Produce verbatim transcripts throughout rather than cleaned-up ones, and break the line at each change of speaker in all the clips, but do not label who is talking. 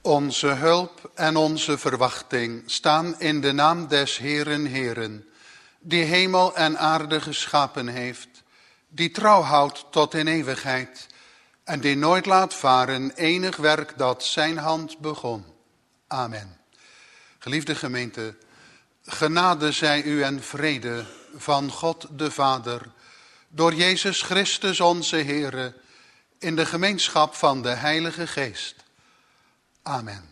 Onze hulp en onze verwachting staan in de naam des Heeren Heeren, die hemel en aarde geschapen heeft, die trouw houdt tot in eeuwigheid en die nooit laat varen enig werk dat zijn hand begon. Amen. Geliefde gemeente, genade zij u en vrede van God de Vader, door Jezus Christus onze Heere, in de gemeenschap van de Heilige Geest. Amen.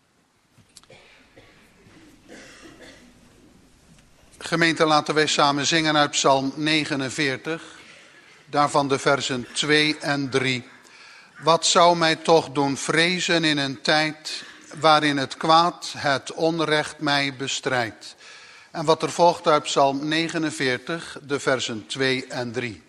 Gemeente, laten wij samen zingen uit Psalm negenenveertig, daarvan de versen twee en drie. Wat zou mij toch doen vrezen in een tijd waarin het kwaad, het onrecht mij bestrijdt. En wat er volgt uit Psalm negenenveertig, de versen twee en drie.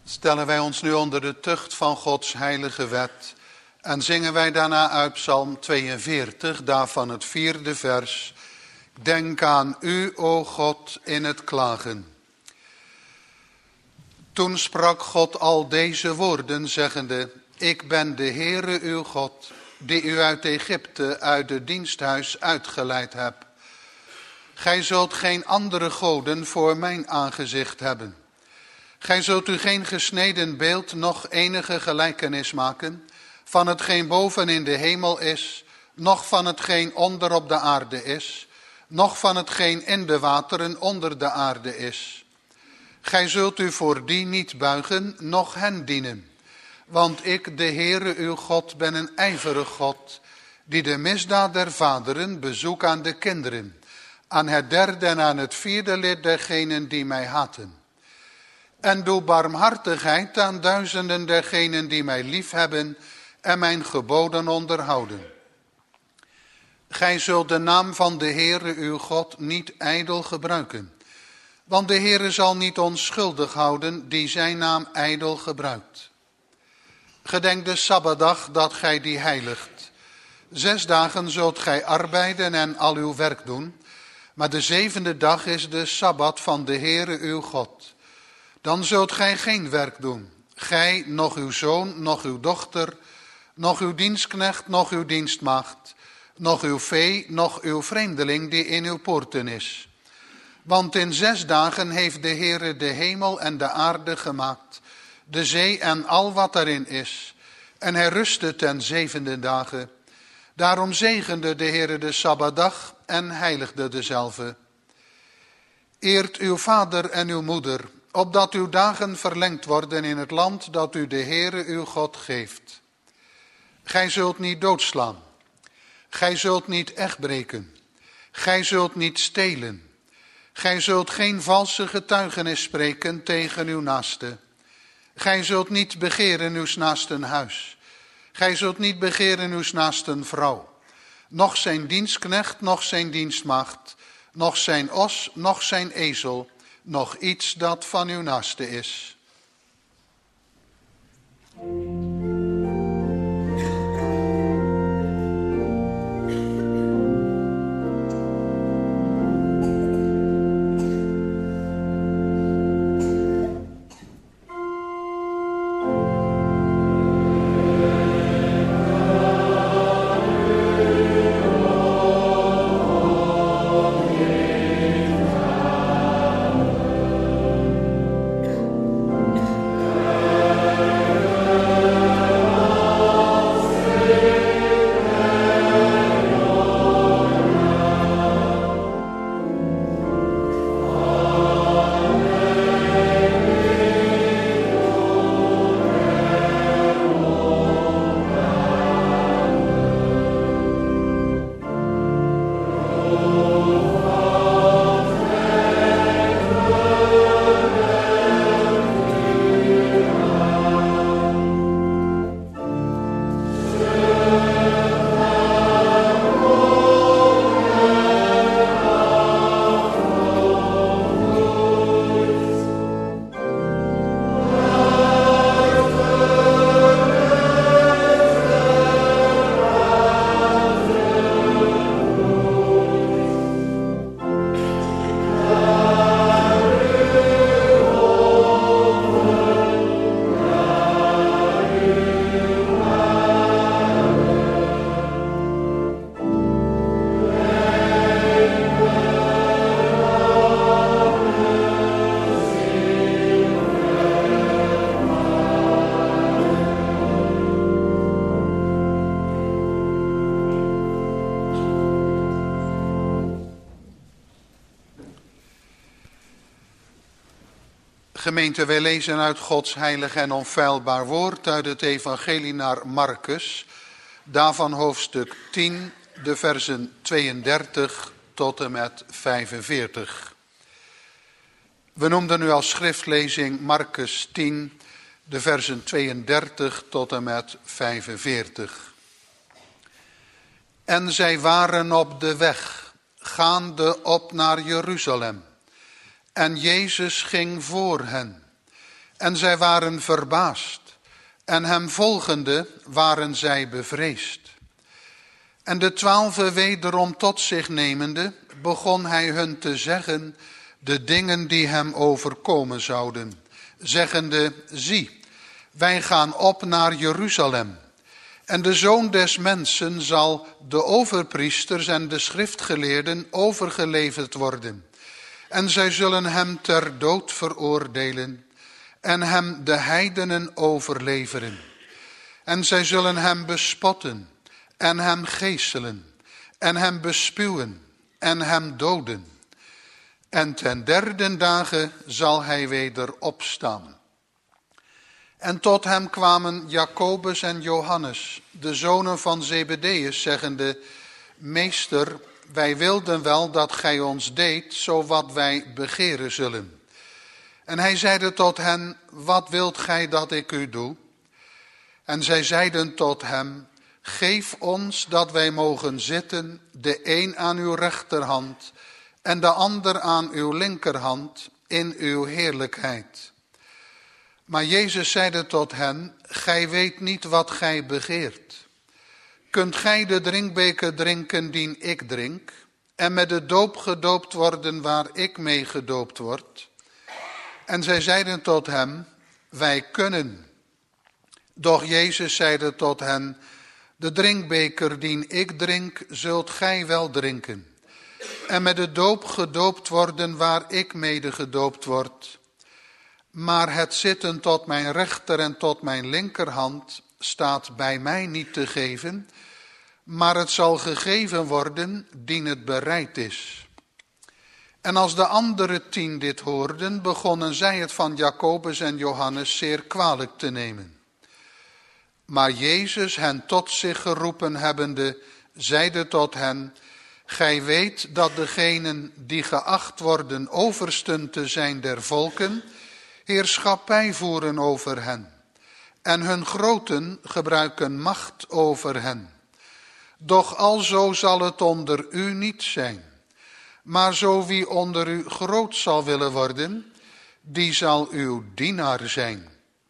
Stellen wij ons nu onder de tucht van Gods heilige wet en zingen wij daarna uit Psalm tweeënveertig, daarvan het vierde vers. Denk aan u, o God, in het klagen. Toen sprak God al deze woorden, zeggende: Ik ben de Heere uw God, die u uit Egypte, uit het diensthuis uitgeleid heb. Gij zult geen andere goden voor mijn aangezicht hebben. Gij zult u geen gesneden beeld, noch enige gelijkenis maken van hetgeen boven in de hemel is, noch van hetgeen onder op de aarde is, noch van hetgeen in de wateren onder de aarde is. Gij zult u voor die niet buigen, noch hen dienen. Want ik, de Heere uw God, ben een ijverig God, die de misdaad der vaderen bezoek aan de kinderen, aan het derde en aan het vierde lid dergenen die mij haten. En doe barmhartigheid aan duizenden dergenen die mij liefhebben en mijn geboden onderhouden. Gij zult de naam van de Heere uw God niet ijdel gebruiken, want de Heere zal niet onschuldig houden die zijn naam ijdel gebruikt. Gedenk de Sabbatdag dat gij die heiligt. Zes dagen zult gij arbeiden en al uw werk doen, maar de zevende dag is de Sabbat van de Heere uw God. Dan zult gij geen werk doen, gij, noch uw zoon, noch uw dochter, noch uw dienstknecht, noch uw dienstmaagd, noch uw vee, noch uw vreemdeling die in uw poorten is. Want in zes dagen heeft de Heere de hemel en de aarde gemaakt, de zee en al wat erin is. En hij rustte ten zevende dagen. Daarom zegende de Heere de Sabbatdag en heiligde dezelve. Eert uw vader en uw moeder, opdat uw dagen verlengd worden in het land dat u de Heere uw God geeft. Gij zult niet doodslaan. Gij zult niet echtbreken. Gij zult niet stelen. Gij zult geen valse getuigenis spreken tegen uw naaste. Gij zult niet begeren uws naasten huis. Gij zult niet begeren uws naasten vrouw. Noch zijn dienstknecht, noch zijn dienstmaagd, noch zijn os, noch zijn ezel, noch iets dat van uw naaste is. Gemeente, wij lezen uit Gods heilig en onfeilbaar woord uit het evangelie naar Marcus, daarvan hoofdstuk tien, de versen tweeëndertig tot en met vijfenveertig. We noemden nu als schriftlezing Marcus tien, de versen tweeëndertig tot en met vijfenveertig. En zij waren op de weg, gaande op naar Jeruzalem. En Jezus ging voor hen. En zij waren verbaasd, en hem volgende waren zij bevreesd. En de twaalfe wederom tot zich nemende, begon hij hun te zeggen de dingen die hem overkomen zouden, zeggende, zie, wij gaan op naar Jeruzalem. En de Zoon des Mensen zal de overpriesters en de schriftgeleerden overgeleverd worden. En zij zullen hem ter dood veroordelen en hem de heidenen overleveren. En zij zullen hem bespotten en hem geeselen en hem bespuwen en hem doden. En ten derde dagen zal hij weder opstaan. En tot hem kwamen Jacobus en Johannes, de zonen van Zebedeus, zeggende, Meester, wij wilden wel dat gij ons deed, zo wat wij begeren zullen. En hij zeide tot hen, wat wilt gij dat ik u doe? En zij zeiden tot hem, geef ons dat wij mogen zitten, de een aan uw rechterhand en de ander aan uw linkerhand in uw heerlijkheid. Maar Jezus zeide tot hen, gij weet niet wat gij begeert. Kunt gij de drinkbeker drinken die ik drink, en met de doop gedoopt worden waar ik mee gedoopt word? En zij zeiden tot hem, wij kunnen. Doch Jezus zeide tot hen, de drinkbeker die ik drink, zult gij wel drinken. En met de doop gedoopt worden waar ik mede gedoopt word. Maar het zitten tot mijn rechter en tot mijn linkerhand staat bij mij niet te geven, maar het zal gegeven worden dien het bereid is. En als de andere tien dit hoorden, begonnen zij het van Jacobus en Johannes zeer kwalijk te nemen. Maar Jezus, hen tot zich geroepen hebbende, zeide tot hen, gij weet dat degenen die geacht worden oversten te zijn der volken, heerschappij voeren over hen. En hun groten gebruiken macht over hen. Doch alzo zal het onder u niet zijn. Maar zo wie onder u groot zal willen worden, die zal uw dienaar zijn.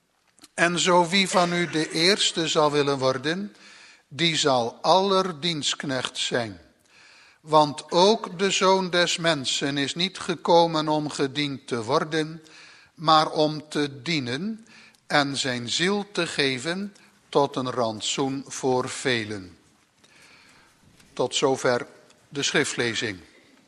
En zo wie van u de eerste zal willen worden, die zal aller dienstknecht zijn. Want ook de Zoon des Mensen is niet gekomen om gediend te worden, maar om te dienen en zijn ziel te geven tot een rantsoen voor velen. Tot zover de schriftlezing.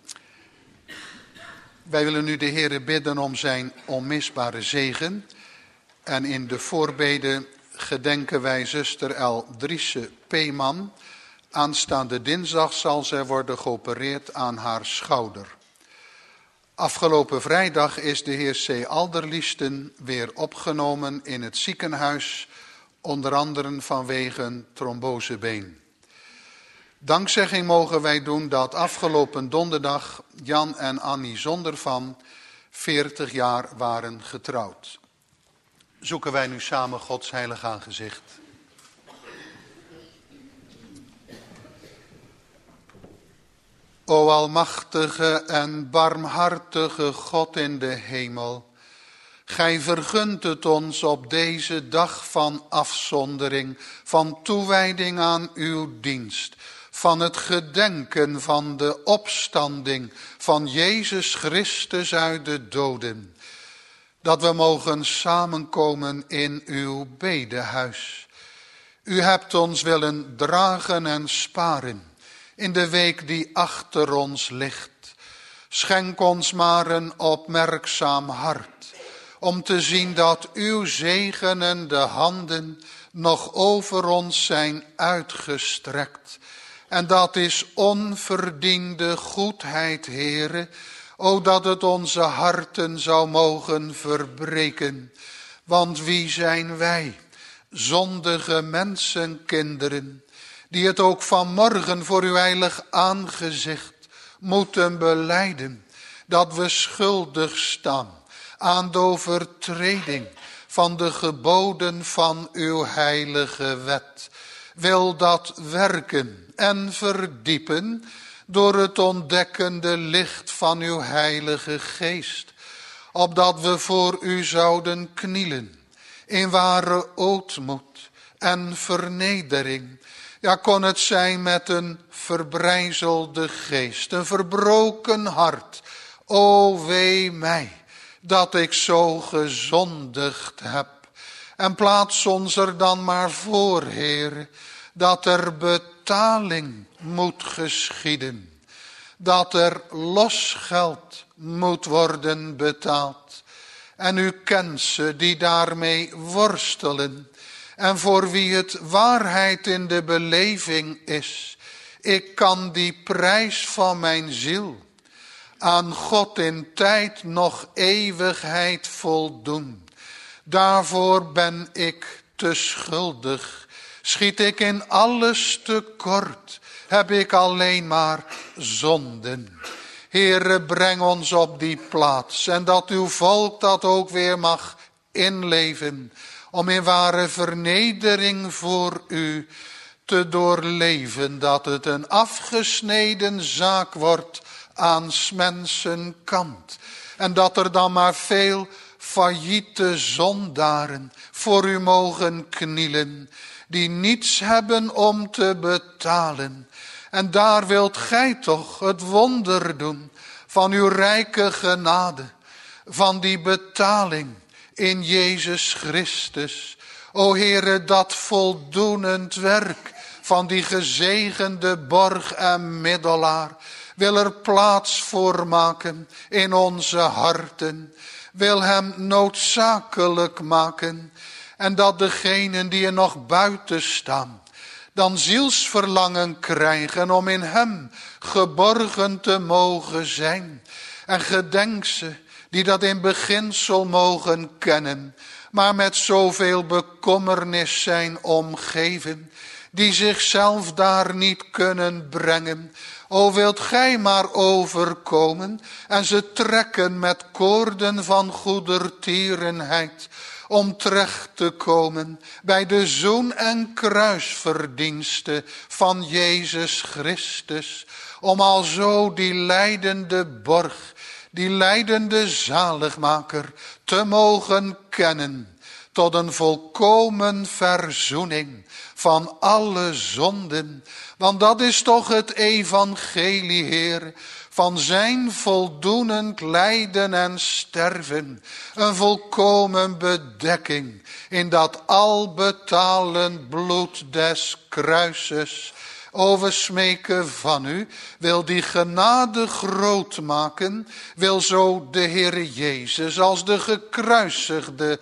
Wij willen nu de Heere bidden om zijn onmisbare zegen. En in de voorbeden gedenken wij zuster El Driese Peeman. Aanstaande dinsdag zal zij worden geopereerd aan haar schouder. Afgelopen vrijdag is de heer C. Alderliesten weer opgenomen in het ziekenhuis, onder andere vanwege een trombosebeen. Dankzegging mogen wij doen dat afgelopen donderdag Jan en Annie Zondervan veertig jaar waren getrouwd. Zoeken wij nu samen Gods heilig aangezicht. O almachtige en barmhartige God in de hemel, gij vergunt het ons op deze dag van afzondering, van toewijding aan uw dienst, van het gedenken van de opstanding van Jezus Christus uit de doden, dat we mogen samenkomen in uw bedehuis. U hebt ons willen dragen en sparen in de week die achter ons ligt. Schenk ons maar een opmerkzaam hart, om te zien dat uw zegenende handen nog over ons zijn uitgestrekt. En dat is onverdiende goedheid, Heere, o dat het onze harten zou mogen verbreken. Want wie zijn wij, zondige mensenkinderen, die het ook vanmorgen voor uw heilig aangezicht moeten belijden, dat we schuldig staan aan de overtreding van de geboden van uw heilige wet. Wil dat werken en verdiepen door het ontdekkende licht van uw heilige geest, opdat we voor u zouden knielen, in ware ootmoed en vernedering. Ja, kon het zijn met een verbrijzelde geest, een verbroken hart. O wee mij, dat ik zo gezondigd heb. En plaats ons er dan maar voor, Heer, dat er betaling moet geschieden. Dat er losgeld moet worden betaald. En u kent ze die daarmee worstelen. En voor wie het waarheid in de beleving is. Ik kan die prijs van mijn ziel aan God in tijd nog eeuwigheid voldoen. Daarvoor ben ik te schuldig. Schiet ik in alles tekort, heb ik alleen maar zonden. Heere, breng ons op die plaats en dat uw volk dat ook weer mag inleven, om in ware vernedering voor u te doorleven, dat het een afgesneden zaak wordt aan 's mensen kant. En dat er dan maar veel failliete zondaren voor u mogen knielen, die niets hebben om te betalen. En daar wilt gij toch het wonder doen van uw rijke genade, van die betaling in Jezus Christus. O Heere, dat voldoenend werk van die gezegende borg en middelaar wil er plaats voor maken in onze harten, wil hem noodzakelijk maken. En dat degenen die er nog buiten staan, dan zielsverlangen krijgen om in hem geborgen te mogen zijn. En gedenk ze die dat in beginsel mogen kennen, maar met zoveel bekommernis zijn omgeven, die zichzelf daar niet kunnen brengen. O, wilt gij maar overkomen en ze trekken met koorden van goedertierenheid, om terecht te komen bij de zoen- en kruisverdienste van Jezus Christus, om alzo die lijdende borg, die lijdende zaligmaker te mogen kennen, tot een volkomen verzoening van alle zonden. Want dat is toch het evangelie, Heer, van zijn voldoenend lijden en sterven. Een volkomen bedekking in dat albetalend bloed des kruises. O, we smeken van u, wil die genade groot maken, wil zo de Heer Jezus als de gekruisigde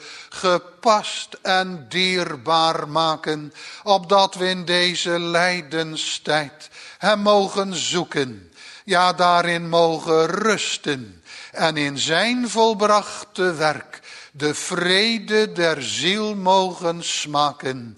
gepast en dierbaar maken, opdat we in deze lijdenstijd hem mogen zoeken, ja daarin mogen rusten en in zijn volbrachte werk de vrede der ziel mogen smaken,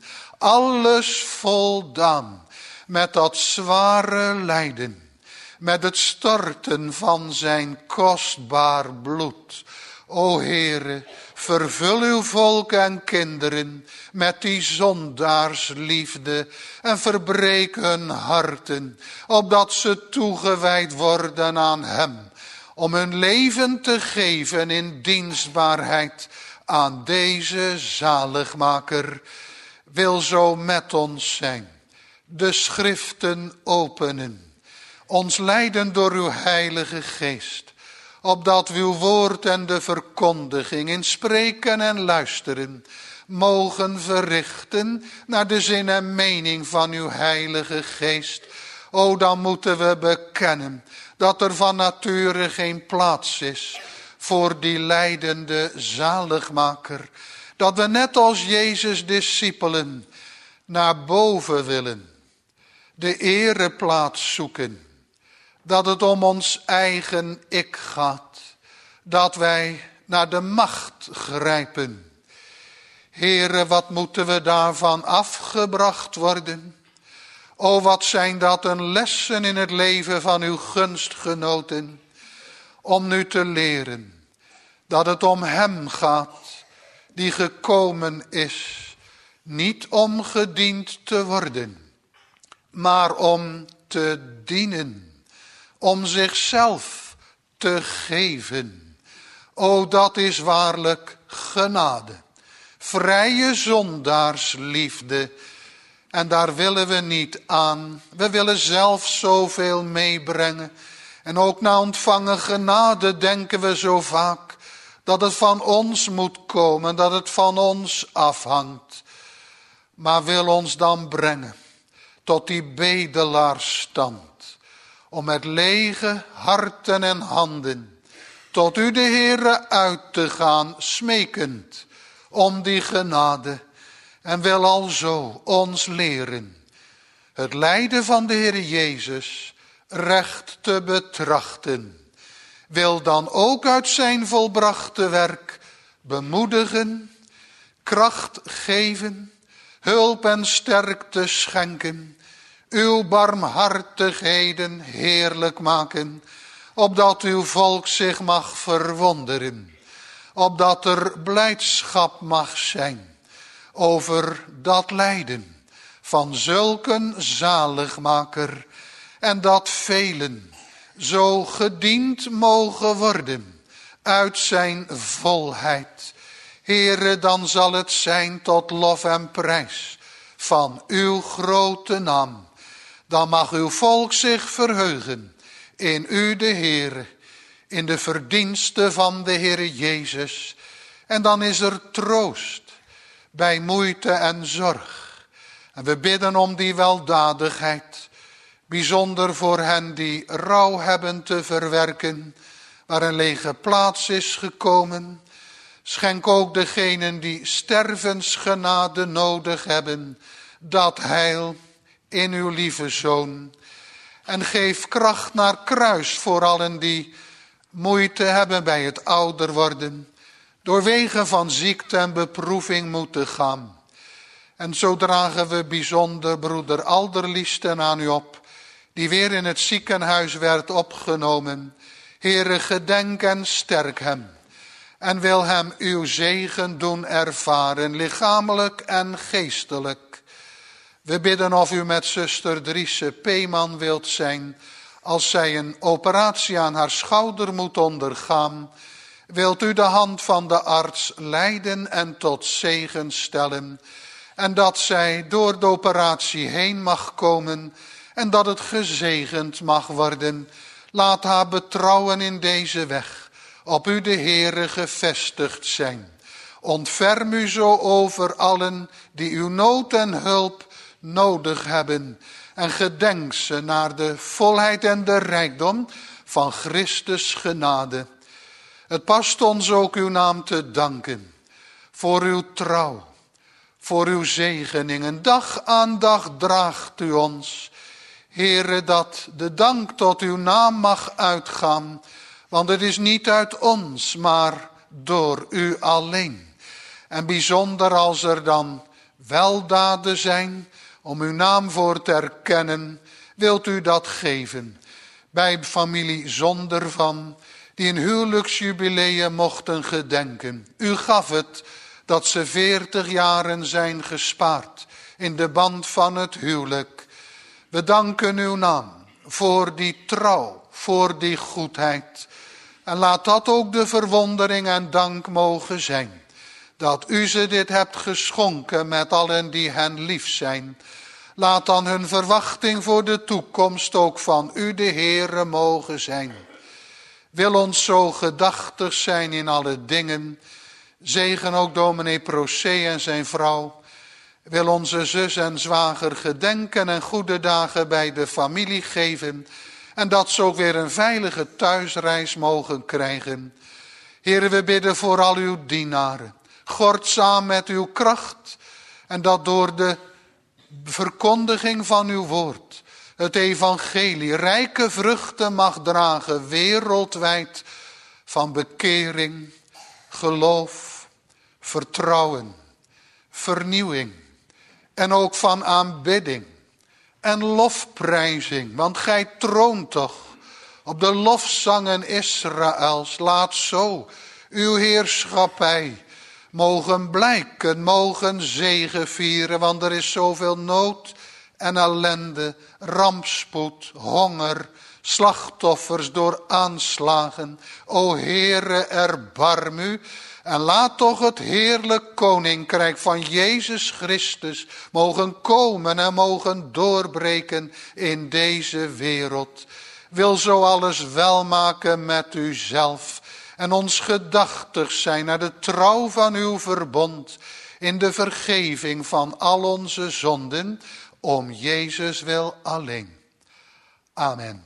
alles voldaan. Met dat zware lijden, met het storten van zijn kostbaar bloed. O Heere, vervul uw volk en kinderen met die zondaarsliefde en verbreek hun harten, opdat ze toegewijd worden aan hem, om hun leven te geven in dienstbaarheid aan deze zaligmaker. Wil zo met ons zijn. De schriften openen, ons leiden door uw heilige geest, opdat we uw woord en de verkondiging in spreken en luisteren mogen verrichten naar de zin en mening van uw heilige geest. O, dan moeten we bekennen dat er van nature geen plaats is voor die lijdende zaligmaker. Dat we net als Jezus' discipelen naar boven willen, de ereplaats zoeken, dat het om ons eigen ik gaat, dat wij naar de macht grijpen. Heere, wat moeten we daarvan afgebracht worden? O, wat zijn dat een lessen in het leven van uw gunstgenoten, om nu te leren dat het om hem gaat, die gekomen is, niet om gediend te worden, maar om te dienen, om zichzelf te geven. O, dat is waarlijk genade. Vrije zondaarsliefde. En daar willen we niet aan. We willen zelf zoveel meebrengen. En ook na ontvangen genade denken we zo vaak dat het van ons moet komen, dat het van ons afhangt. Maar wil ons dan brengen tot die bedelaarsstand, om met lege harten en handen tot u de Heere uit te gaan, smekend om die genade. En wil alzo ons leren het lijden van de Heer Jezus recht te betrachten. Wil dan ook uit zijn volbrachte werk bemoedigen, kracht geven, hulp en sterkte schenken, uw barmhartigheden heerlijk maken, opdat uw volk zich mag verwonderen, opdat er blijdschap mag zijn over dat lijden van zulke zaligmaker, en dat velen zo gediend mogen worden uit zijn volheid. Heere, dan zal het zijn tot lof en prijs van uw grote naam. Dan mag uw volk zich verheugen in u de Heere, in de verdiensten van de Heere Jezus. En dan is er troost bij moeite en zorg. En we bidden om die weldadigheid, bijzonder voor hen die rouw hebben te verwerken, waar een lege plaats is gekomen. Schenk ook degenen die stervensgenade nodig hebben, dat heil in uw lieve Zoon. En geef kracht naar kruis voor allen die moeite hebben bij het ouder worden, door wegen van ziekte en beproeving moeten gaan. En zo dragen we bijzonder broeder Alderliesten aan u op, die weer in het ziekenhuis werd opgenomen. Heere, gedenk en sterk hem. En wil hem uw zegen doen ervaren, lichamelijk en geestelijk. We bidden of u met zuster Driese Peeman wilt zijn, als zij een operatie aan haar schouder moet ondergaan. Wilt u de hand van de arts leiden en tot zegen stellen. En dat zij door de operatie heen mag komen en dat het gezegend mag worden. Laat haar betrouwen in deze weg op u de Heere gevestigd zijn. Ontferm u zo over allen die uw nood en hulp nodig hebben. En gedenk ze naar de volheid en de rijkdom van Christus genade. Het past ons ook uw naam te danken voor uw trouw, voor uw zegeningen. Dag aan dag draagt u ons, Heere, dat de dank tot uw naam mag uitgaan. Want het is niet uit ons, maar door u alleen. En bijzonder als er dan weldaden zijn om uw naam voor te erkennen, wilt u dat geven. Bij familie Zondervan, die een huwelijksjubileum mochten gedenken. U gaf het dat ze veertig jaren zijn gespaard in de band van het huwelijk. We danken uw naam voor die trouw, voor die goedheid. En laat dat ook de verwondering en dank mogen zijn, dat u ze dit hebt geschonken met allen die hen lief zijn. Laat dan hun verwachting voor de toekomst ook van u de Heere mogen zijn. Wil ons zo gedachtig zijn in alle dingen. Zegen ook dominee Procé en zijn vrouw. Wil onze zus en zwager gedenken en goede dagen bij de familie geven. En dat ze ook weer een veilige thuisreis mogen krijgen. Heere, we bidden voor al uw dienaren. Gord saam met uw kracht. En dat door de verkondiging van uw woord het evangelie rijke vruchten mag dragen wereldwijd van bekering, geloof, vertrouwen, vernieuwing en ook van aanbidding en lofprijzing. Want gij troont toch op de lofzangen Israëls. Laat zo uw heerschappij mogen blijken, mogen zegevieren, want er is zoveel nood en ellende, rampspoed, honger, slachtoffers door aanslagen. O Heere, erbarm u. En laat toch het heerlijk koninkrijk van Jezus Christus mogen komen en mogen doorbreken in deze wereld. Wil zo alles welmaken met u zelf en ons gedachtig zijn naar de trouw van uw verbond in de vergeving van al onze zonden, om Jezus wil alleen. Amen.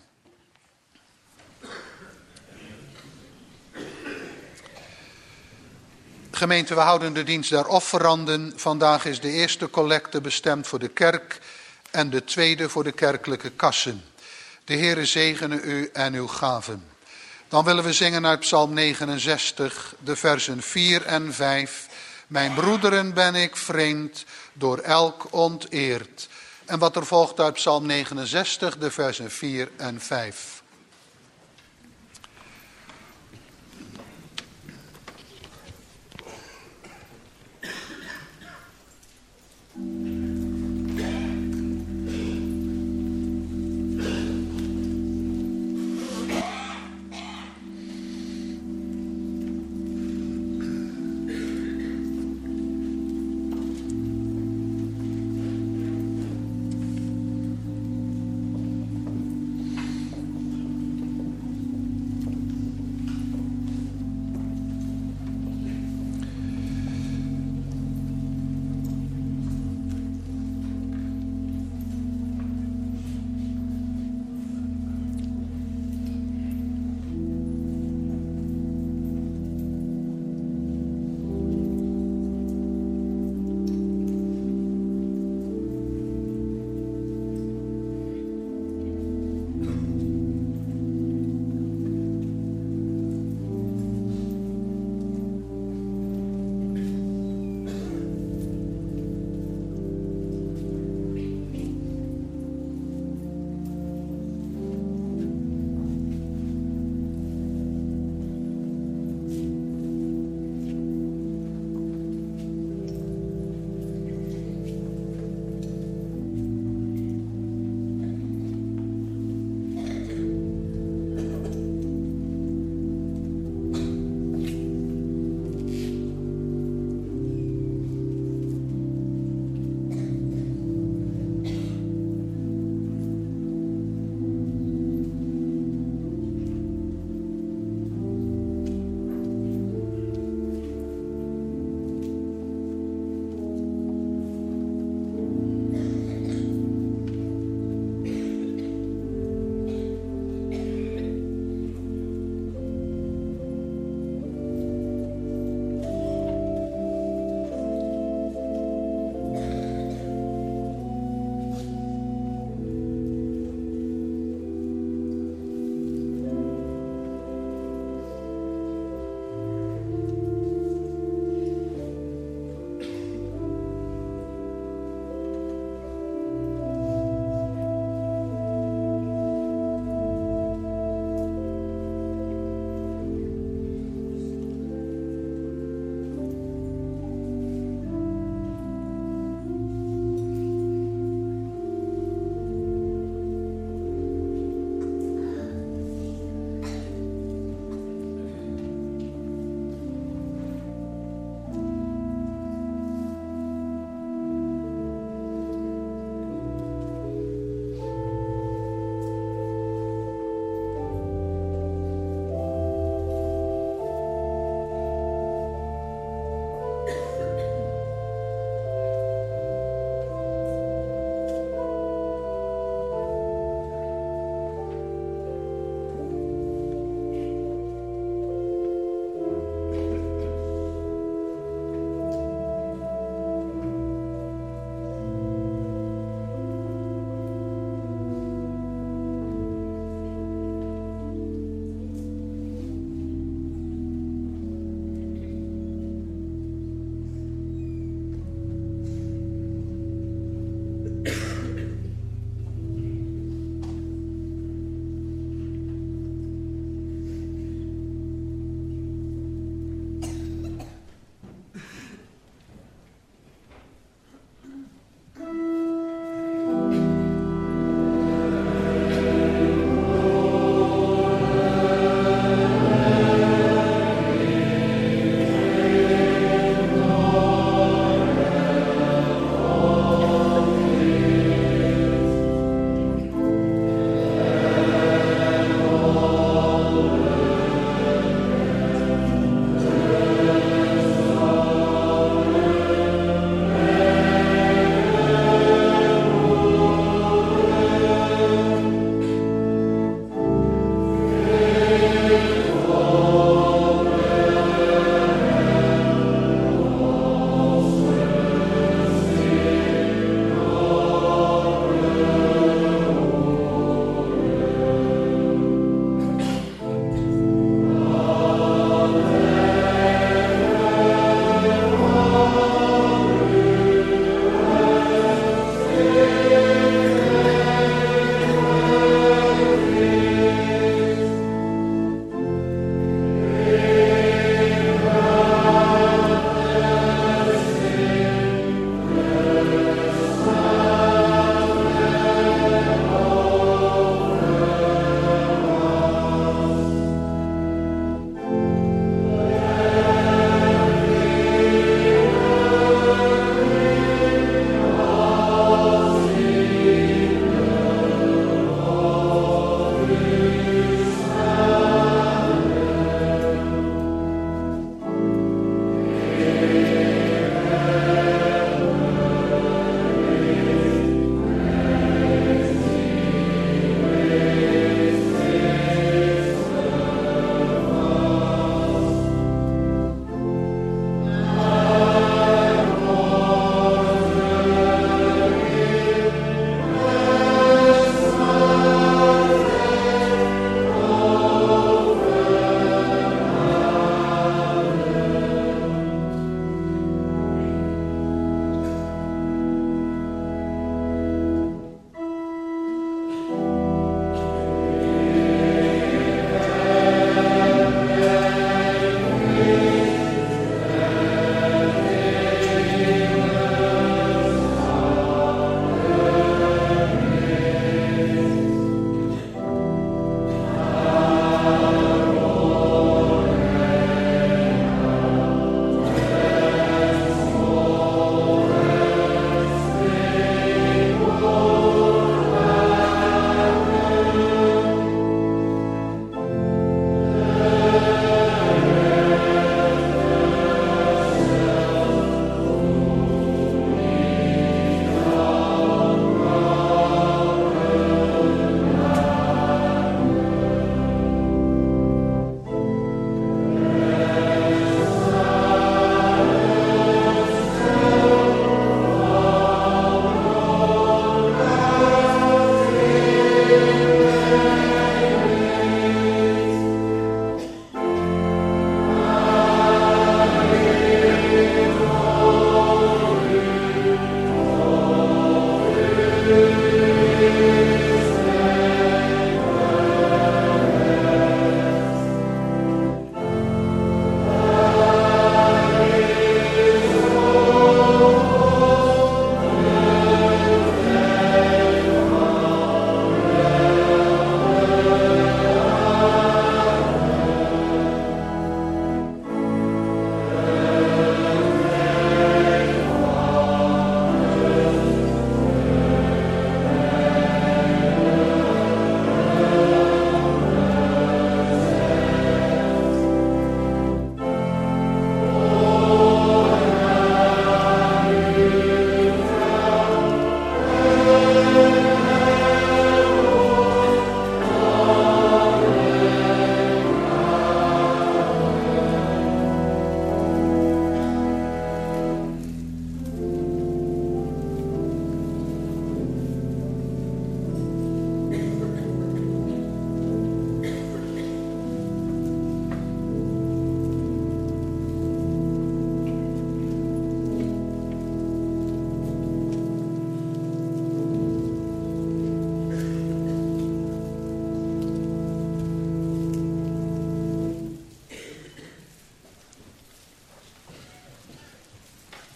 Gemeente, we houden de dienst der offeranden. Vandaag is de eerste collecte bestemd voor de kerk en de tweede voor de kerkelijke kassen. De Heere zegene u en uw gaven. Dan willen we zingen uit Psalm negenenzestig, de versen vier en vijf. Mijn broederen ben ik vreemd, door elk onteerd. En wat er volgt uit Psalm negenenzestig, de versen vier en vijf.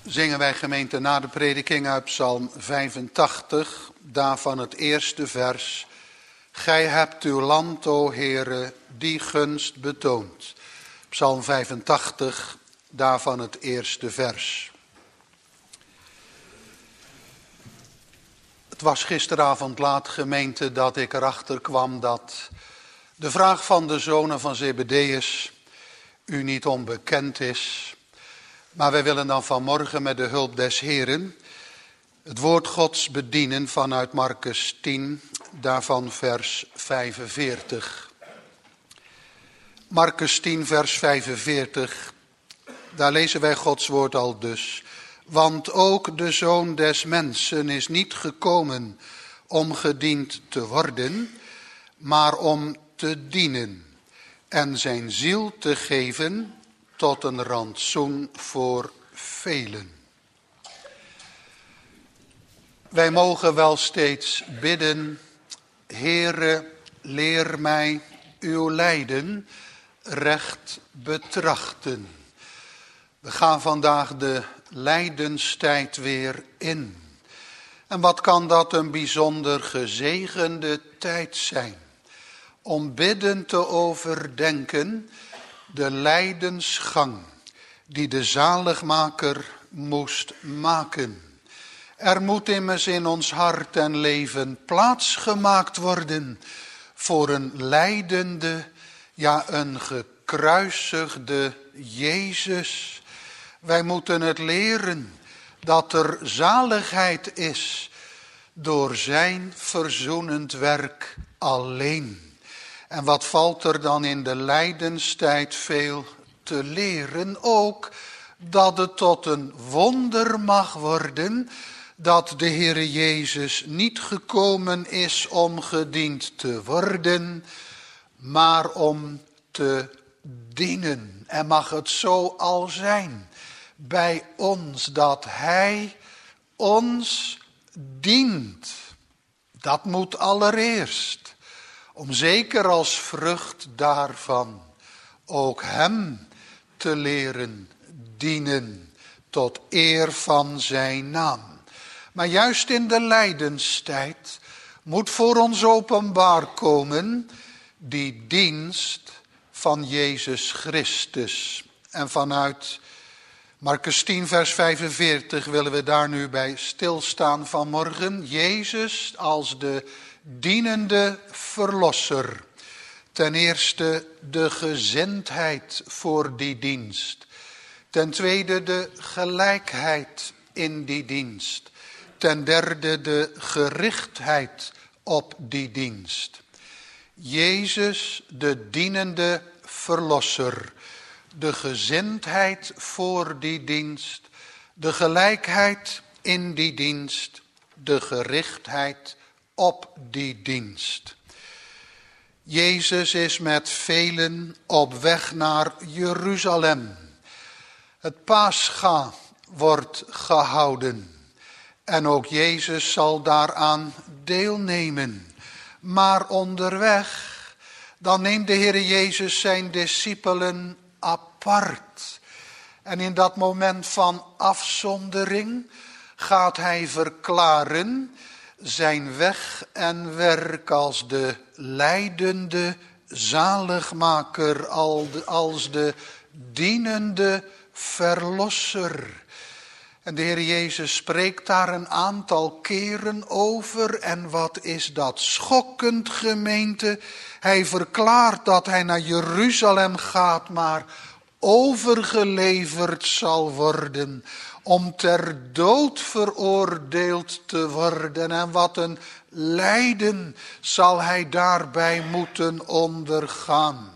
Zingen wij gemeente na de prediking uit Psalm vijfentachtig, daarvan het eerste vers. Gij hebt uw land, o Heere, die gunst betoond. Psalm vijfentachtig, daarvan het eerste vers. Het was gisteravond laat, gemeente, dat ik erachter kwam dat de vraag van de zonen van Zebedeus u niet onbekend is. Maar wij willen dan vanmorgen met de hulp des Heren het woord Gods bedienen vanuit Markus tien, daarvan vers vijfenveertig. Markus tien, vers vijfenveertig, daar lezen wij Gods woord al dus. Want ook de Zoon des Mensen is niet gekomen om gediend te worden, maar om te dienen en zijn ziel te geven tot een rantsoen voor velen. Wij mogen wel steeds bidden, Heere, leer mij uw lijden recht betrachten. We gaan vandaag de lijdenstijd weer in. En wat kan dat een bijzonder gezegende tijd zijn? Om bidden te overdenken de lijdensgang die de zaligmaker moest maken. Er moet immers in ons hart en leven plaats gemaakt worden voor een lijdende, ja een gekruisigde Jezus. Wij moeten het leren dat er zaligheid is door zijn verzoenend werk alleen. En wat valt er dan in de lijdenstijd veel te leren? Ook dat het tot een wonder mag worden dat de Heere Jezus niet gekomen is om gediend te worden, maar om te dienen. En mag het zo al zijn bij ons dat hij ons dient. Dat moet allereerst. Om zeker als vrucht daarvan ook hem te leren dienen tot eer van zijn naam. Maar juist in de lijdenstijd moet voor ons openbaar komen die dienst van Jezus Christus. En vanuit Markus tien, vers vijfenveertig willen we daar nu bij stilstaan vanmorgen. Jezus als de dienende verlosser. Ten eerste de gezindheid voor die dienst. Ten tweede de gelijkheid in die dienst. Ten derde de gerichtheid op die dienst. Jezus de dienende verlosser. De gezindheid voor die dienst. De gelijkheid in die dienst. De gerichtheid op die dienst. Jezus is met velen op weg naar Jeruzalem. Het Pascha wordt gehouden. En ook Jezus zal daaraan deelnemen. Maar onderweg, dan neemt de Heer Jezus zijn discipelen apart. En in dat moment van afzondering gaat hij verklaren zijn weg en werk als de lijdende zaligmaker, als de dienende verlosser. En de Heer Jezus spreekt daar een aantal keren over. En wat is dat schokkend, gemeente? Hij verklaart dat hij naar Jeruzalem gaat, maar overgeleverd zal worden om ter dood veroordeeld te worden. En wat een lijden zal hij daarbij moeten ondergaan.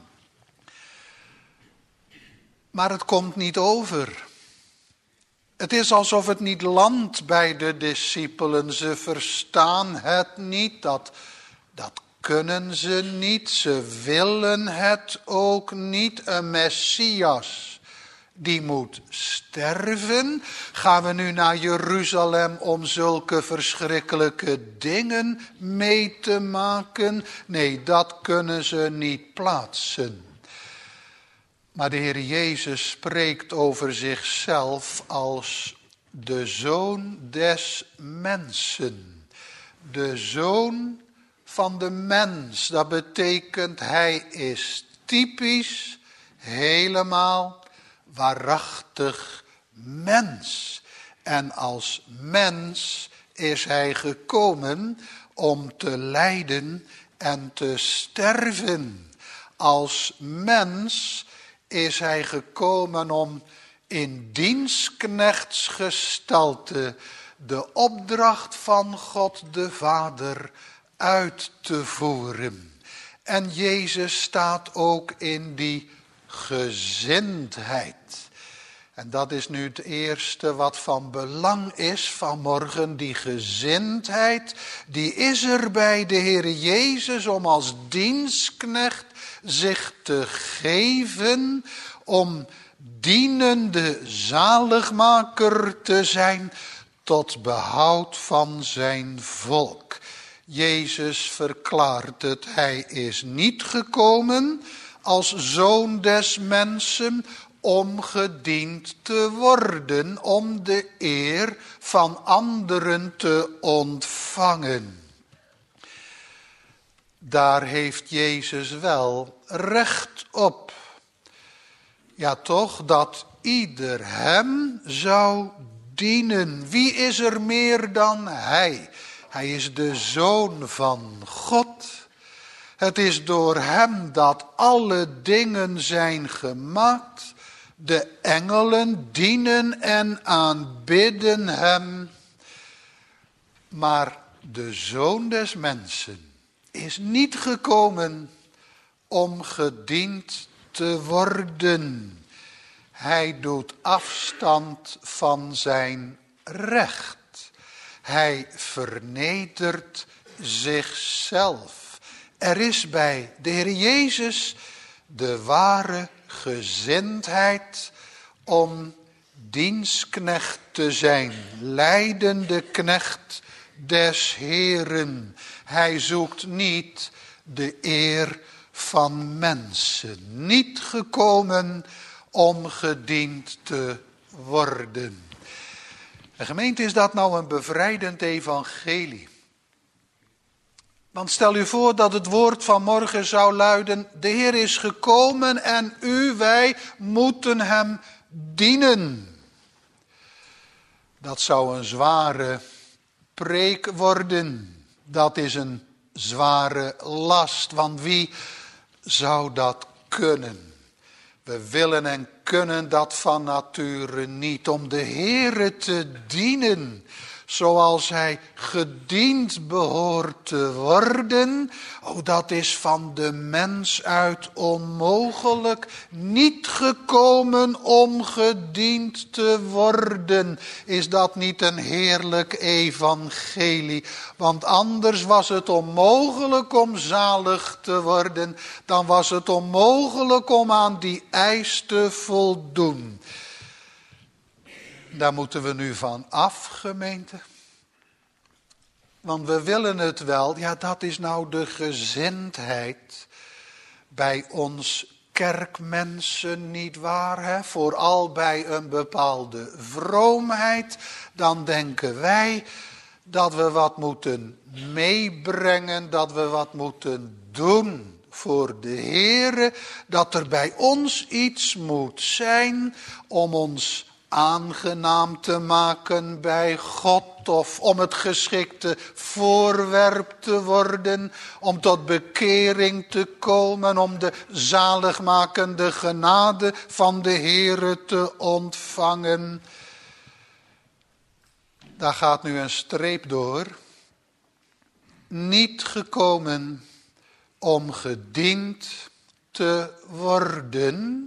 Maar het komt niet over. Het is alsof het niet landt bij de discipelen. Ze verstaan het niet, dat, dat kunnen ze niet. Ze willen het ook niet. Een Messias die moet sterven. Gaan we nu naar Jeruzalem om zulke verschrikkelijke dingen mee te maken? Nee, dat kunnen ze niet plaatsen. Maar de Heer Jezus spreekt over zichzelf als de Zoon des mensen. De Zoon van de mens. Dat betekent hij is typisch, helemaal, waarachtig mens. En als mens is hij gekomen om te lijden en te sterven. Als mens is hij gekomen om in dienstknechtsgestalte de opdracht van God de Vader uit te voeren. En Jezus staat ook in die gezindheid. En dat is nu het eerste wat van belang is vanmorgen. Die gezindheid, die is er bij de Heer Jezus om als dienstknecht zich te geven, om dienende zaligmaker te zijn tot behoud van zijn volk. Jezus verklaart het, hij is niet gekomen als zoon des mensen om gediend te worden, om de eer van anderen te ontvangen. Daar heeft Jezus wel recht op. Ja toch, dat ieder hem zou dienen. Wie is er meer dan hij? Hij is de Zoon van God. Het is door hem dat alle dingen zijn gemaakt. De engelen dienen en aanbidden hem. Maar de Zoon des mensen is niet gekomen om gediend te worden. Hij doet afstand van zijn recht. Hij vernedert zichzelf. Er is bij de Heer Jezus de ware gezindheid om dienstknecht te zijn, lijdende knecht des Heeren. Hij zoekt niet de eer van mensen, niet gekomen om gediend te worden. En gemeente, is dat nou een bevrijdend evangelie? Want stel u voor dat het woord van morgen zou luiden: de Heer is gekomen en u, wij moeten hem dienen. Dat zou een zware preek worden. Dat is een zware last. Want wie zou dat kunnen? We willen en kunnen dat van nature niet. Om de Heere te dienen zoals hij gediend behoort te worden. Oh, dat is van de mens uit onmogelijk. Niet gekomen om gediend te worden. Is dat niet een heerlijk evangelie? Want anders was het onmogelijk om zalig te worden. Dan was het onmogelijk om aan die eis te voldoen. Daar moeten we nu van af, gemeente. Want we willen het wel, ja, dat is nou de gezindheid bij ons kerkmensen, niet waar, hè? Vooral bij een bepaalde vroomheid, dan denken wij dat we wat moeten meebrengen, dat we wat moeten doen voor de Heere, dat er bij ons iets moet zijn om ons aangenaam te maken bij God, of om het geschikte voorwerp te worden, om tot bekering te komen, om de zaligmakende genade van de Heere te ontvangen. Daar gaat nu een streep door. Niet gekomen om gediend te worden.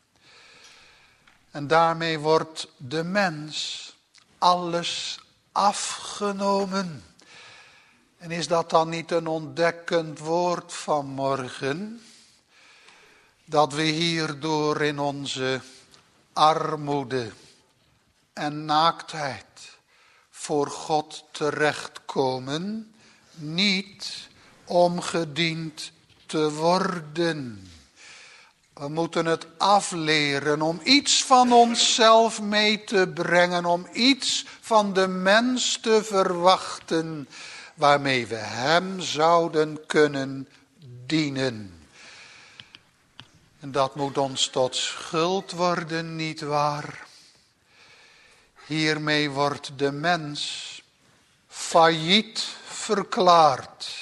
En daarmee wordt de mens alles afgenomen. En is dat dan niet een ontdekkend woord van morgen? Dat we hierdoor in onze armoede en naaktheid voor God terechtkomen, niet om gediend te worden. We moeten het afleren om iets van onszelf mee te brengen, om iets van de mens te verwachten waarmee we hem zouden kunnen dienen. En dat moet ons tot schuld worden, nietwaar? Hiermee wordt de mens failliet verklaard.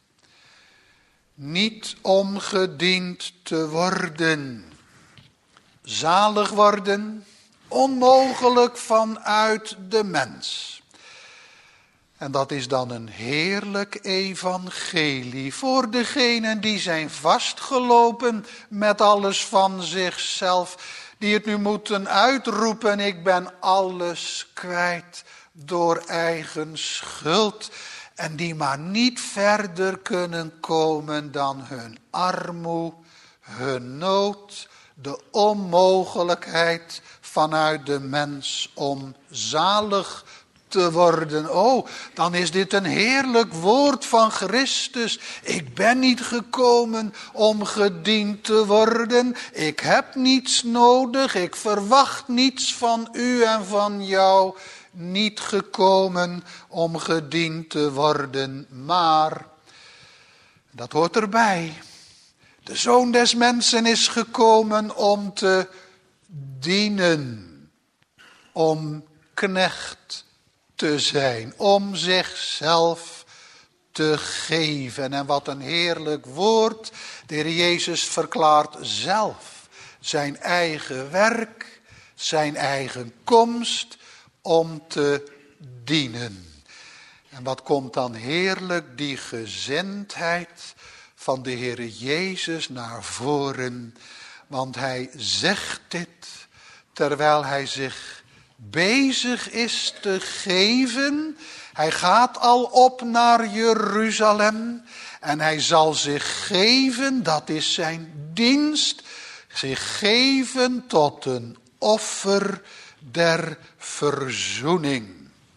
Niet om gediend te worden. Zalig worden, onmogelijk vanuit de mens. En dat is dan een heerlijk evangelie voor degenen die zijn vastgelopen met alles van zichzelf. Die het nu moeten uitroepen, ik ben alles kwijt door eigen schuld. En die maar niet verder kunnen komen dan hun armoe, hun nood, de onmogelijkheid vanuit de mens om zalig te worden. Oh, dan is dit een heerlijk woord van Christus. Ik ben niet gekomen om gediend te worden. Ik heb niets nodig. Ik verwacht niets van u en van jou. Niet gekomen om gediend te worden, maar, dat hoort erbij, de Zoon des Mensen is gekomen om te dienen, om knecht te zijn, om zichzelf te geven. En wat een heerlijk woord, de Heer Jezus verklaart zelf zijn eigen werk, zijn eigen komst, om te dienen. En wat komt dan heerlijk die gezindheid van de Heer Jezus naar voren. Want hij zegt dit terwijl hij zich bezig is te geven. Hij gaat al op naar Jeruzalem en hij zal zich geven, dat is zijn dienst, zich geven tot een offer der verzoening.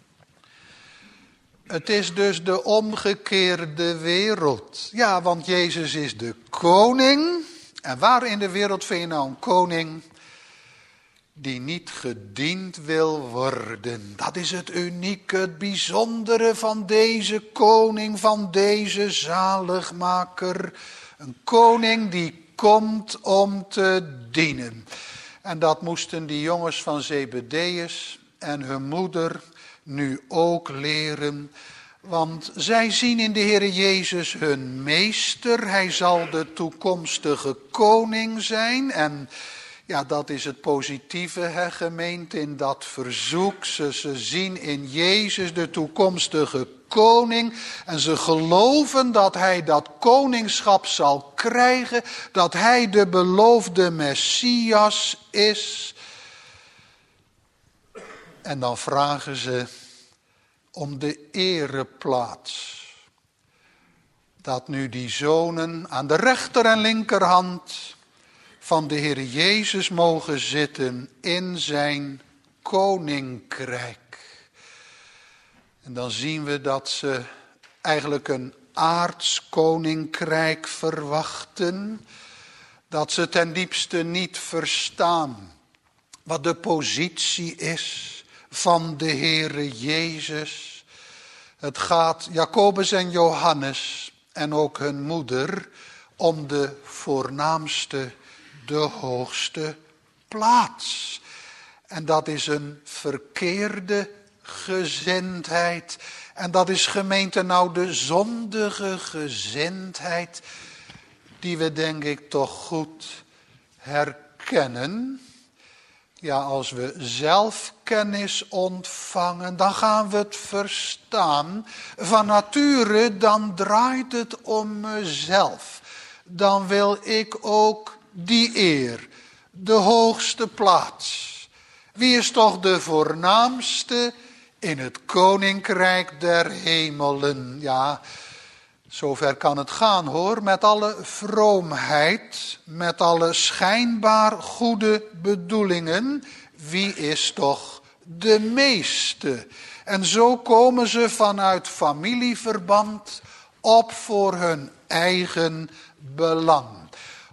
Het is dus de omgekeerde wereld. Ja, want Jezus is de koning. En waar in de wereld vind je nou een koning die niet gediend wil worden? Dat is het unieke, het bijzondere van deze koning, van deze zaligmaker. Een koning die komt om te dienen. En dat moesten die jongens van Zebedeus en hun moeder nu ook leren. Want zij zien in de Heer Jezus hun meester. Hij zal de toekomstige koning zijn. En ja, dat is het positieve, hè, gemeente, in dat verzoek. Ze, ze zien in Jezus de toekomstige koning. En ze geloven dat hij dat koningschap zal krijgen. Dat hij de beloofde Messias is. En dan vragen ze om de ereplaats. Dat nu die zonen aan de rechter en linkerhand van de Heer Jezus mogen zitten in zijn koninkrijk. En dan zien we dat ze eigenlijk een aards koninkrijk verwachten. Dat ze ten diepste niet verstaan wat de positie is van de Heere Jezus. Het gaat Jacobus en Johannes en ook hun moeder om de voornaamste, de hoogste plaats. En dat is een verkeerde gezindheid. En dat is, gemeente, nou de zondige gezindheid die we denk ik toch goed herkennen. Ja, als we zelf kennis ontvangen, dan gaan we het verstaan. Van nature, dan draait het om mezelf. Dan wil ik ook die eer, de hoogste plaats. Wie is toch de voornaamste in het koninkrijk der hemelen? Ja, zover kan het gaan hoor, met alle vroomheid, met alle schijnbaar goede bedoelingen. Wie is toch de meeste? En zo komen ze vanuit familieverband op voor hun eigen belang.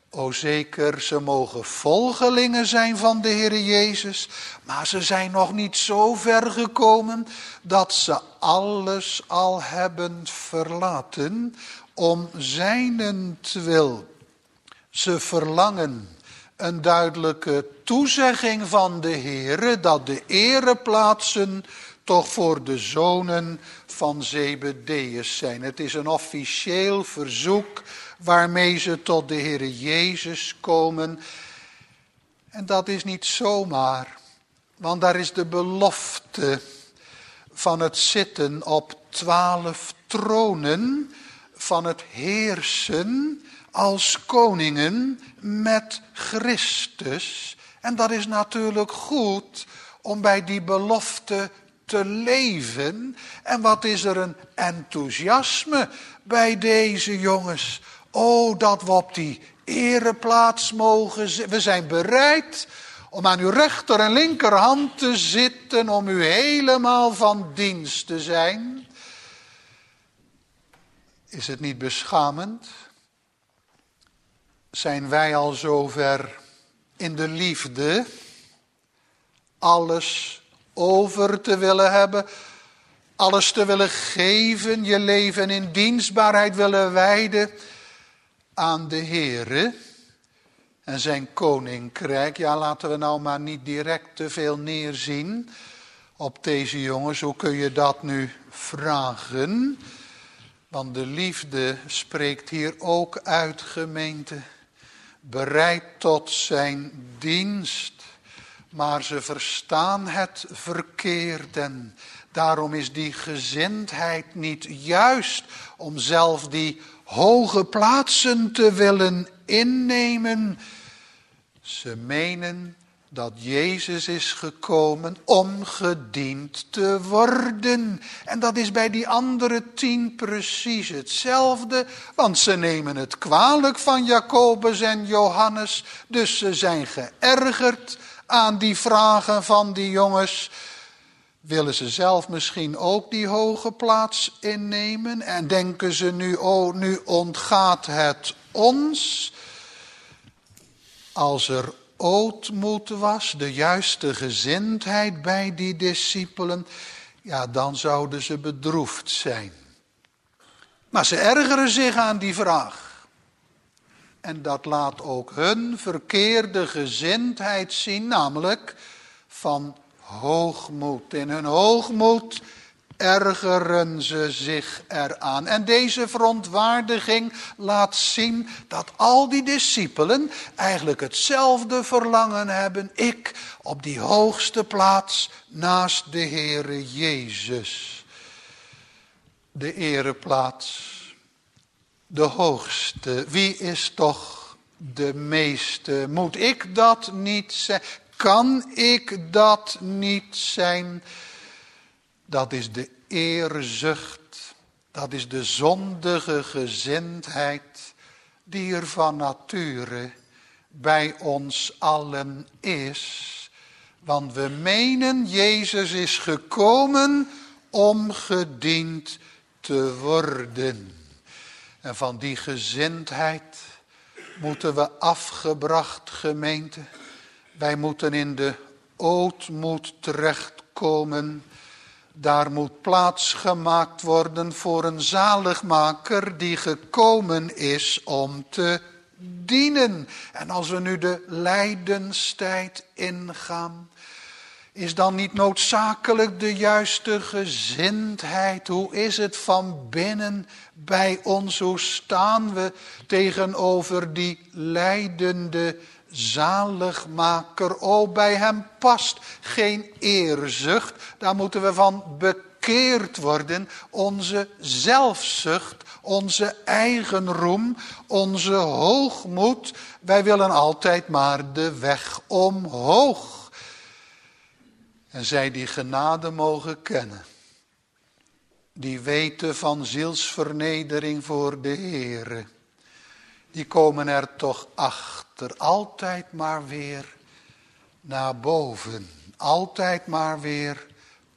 O zeker, ze mogen volgelingen zijn van de Heere Jezus, maar ze zijn nog niet zo ver gekomen dat ze alles al hebben verlaten om zijnentwil. Ze verlangen een duidelijke toezegging van de Heere dat de ereplaatsen toch voor de zonen van Zebedeus zijn. Het is een officieel verzoek waarmee ze tot de Heere Jezus komen. En dat is niet zomaar, want daar is de belofte van het zitten op twaalf tronen, van het heersen als koningen met Christus. En dat is natuurlijk goed om bij die belofte te leven. En wat is er een enthousiasme bij deze jongens. O, dat we op die ereplaats mogen zitten. We zijn bereid om aan uw rechter en linkerhand te zitten, om u helemaal van dienst te zijn. Is het niet beschamend? Zijn wij al zover in de liefde alles over te willen hebben, alles te willen geven, je leven in dienstbaarheid willen wijden aan de Heere en zijn koninkrijk? Ja, laten we nou maar niet direct te veel neerzien op deze jongens. Hoe kun je dat nu vragen? Want de liefde spreekt hier ook uit, gemeente. Bereid tot zijn dienst. Maar ze verstaan het verkeerd en daarom is die gezindheid niet juist om zelf die hoge plaatsen te willen innemen. Ze menen dat Jezus is gekomen om gediend te worden. En dat is bij die andere tien precies hetzelfde. Want ze nemen het kwalijk van Jacobus en Johannes. Dus ze zijn geërgerd aan die vragen van die jongens. Willen ze zelf misschien ook die hoge plaats innemen? En denken ze nu, oh, nu ontgaat het ons. Als er ootmoed was, de juiste gezindheid bij die discipelen, ja, dan zouden ze bedroefd zijn. Maar ze ergeren zich aan die vraag. En dat laat ook hun verkeerde gezindheid zien, namelijk van hoogmoed. In hun hoogmoed ergeren ze zich eraan. En deze verontwaardiging laat zien dat al die discipelen eigenlijk hetzelfde verlangen hebben. Ik op die hoogste plaats naast de Heere Jezus. De ereplaats, de hoogste. Wie is toch de meeste? Moet ik dat niet zijn? Kan ik dat niet zijn? Dat is de eerzucht, dat is de zondige gezindheid die er van nature bij ons allen is. Want we menen, Jezus is gekomen om gediend te worden. En van die gezindheid moeten we afgebracht, gemeente. Wij moeten in de ootmoed terechtkomen. Daar moet plaats gemaakt worden voor een zaligmaker die gekomen is om te dienen. En als we nu de lijdenstijd ingaan, is dan niet noodzakelijk de juiste gezindheid? Hoe is het van binnen bij ons? Hoe staan we tegenover die lijdende zaligmaker? O, bij hem past geen eerzucht. Daar moeten we van bekeerd worden. Onze zelfzucht, onze eigen roem, onze hoogmoed. Wij willen altijd maar de weg omhoog. En zij die genade mogen kennen, die weten van zielsvernedering voor de Heere, die komen er toch achter, altijd maar weer naar boven, altijd maar weer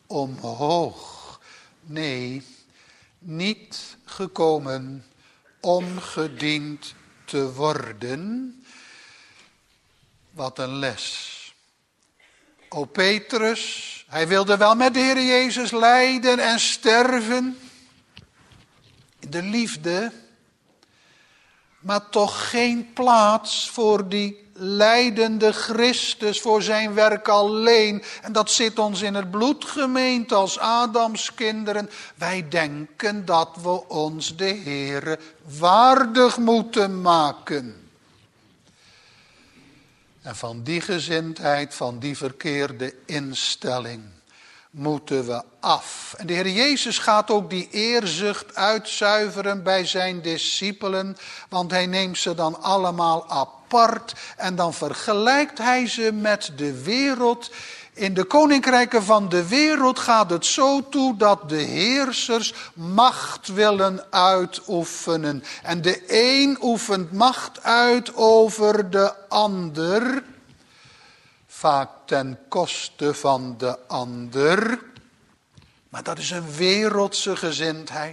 omhoog. Nee, niet gekomen om gediend te worden. Wat een les. O Petrus, hij wilde wel met de Heer Jezus lijden en sterven. In de liefde. Maar toch geen plaats voor die lijdende Christus, voor zijn werk alleen. En dat zit ons in het bloed gemeend als Adams kinderen. Wij denken dat we ons de Heere waardig moeten maken. En van die gezindheid, van die verkeerde instelling moeten we af. En de Heer Jezus gaat ook die eerzucht uitzuiveren bij zijn discipelen, want hij neemt ze dan allemaal apart en dan vergelijkt hij ze met de wereld. In de koninkrijken van de wereld gaat het zo toe dat de heersers macht willen uitoefenen. En de een oefent macht uit over de ander, vaak ten koste van de ander. Maar dat is een wereldse gezindheid.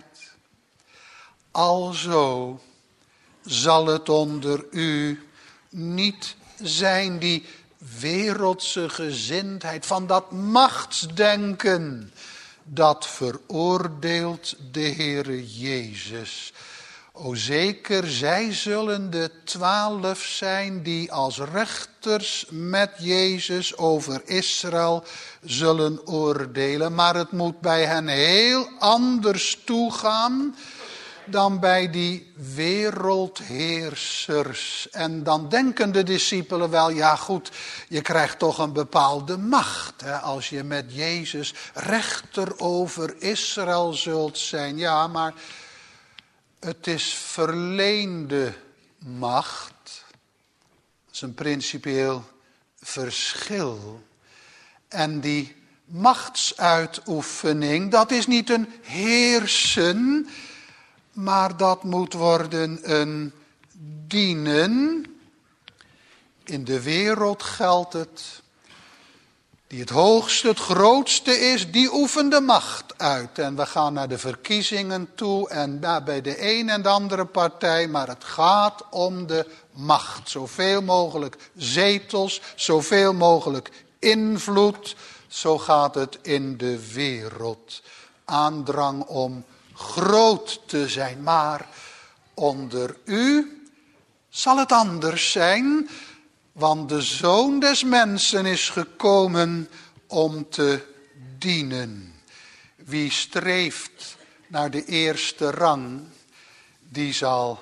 Alzo zal het onder u niet zijn, die wereldse gezindheid van dat machtsdenken. Dat veroordeelt de Heere Jezus. O zeker, zij zullen de twaalf zijn die als rechters met Jezus over Israël zullen oordelen. Maar het moet bij hen heel anders toegaan dan bij die wereldheersers. En dan denken de discipelen wel, ja goed, je krijgt toch een bepaalde macht, hè, als je met Jezus rechter over Israël zult zijn. Ja, maar het is verleende macht. Dat is een principieel verschil. En die machtsuitoefening, dat is niet een heersen, maar dat moet worden een dienen. In de wereld geldt het. Die het hoogste, het grootste is, die oefent de macht uit. En we gaan naar de verkiezingen toe en bij de een en de andere partij. Maar het gaat om de macht. Zoveel mogelijk zetels, zoveel mogelijk invloed. Zo gaat het in de wereld. Aandrang om groot te zijn. Maar onder u zal het anders zijn. Want de Zoon des Mensen is gekomen om te dienen. Wie streeft naar de eerste rang, die zal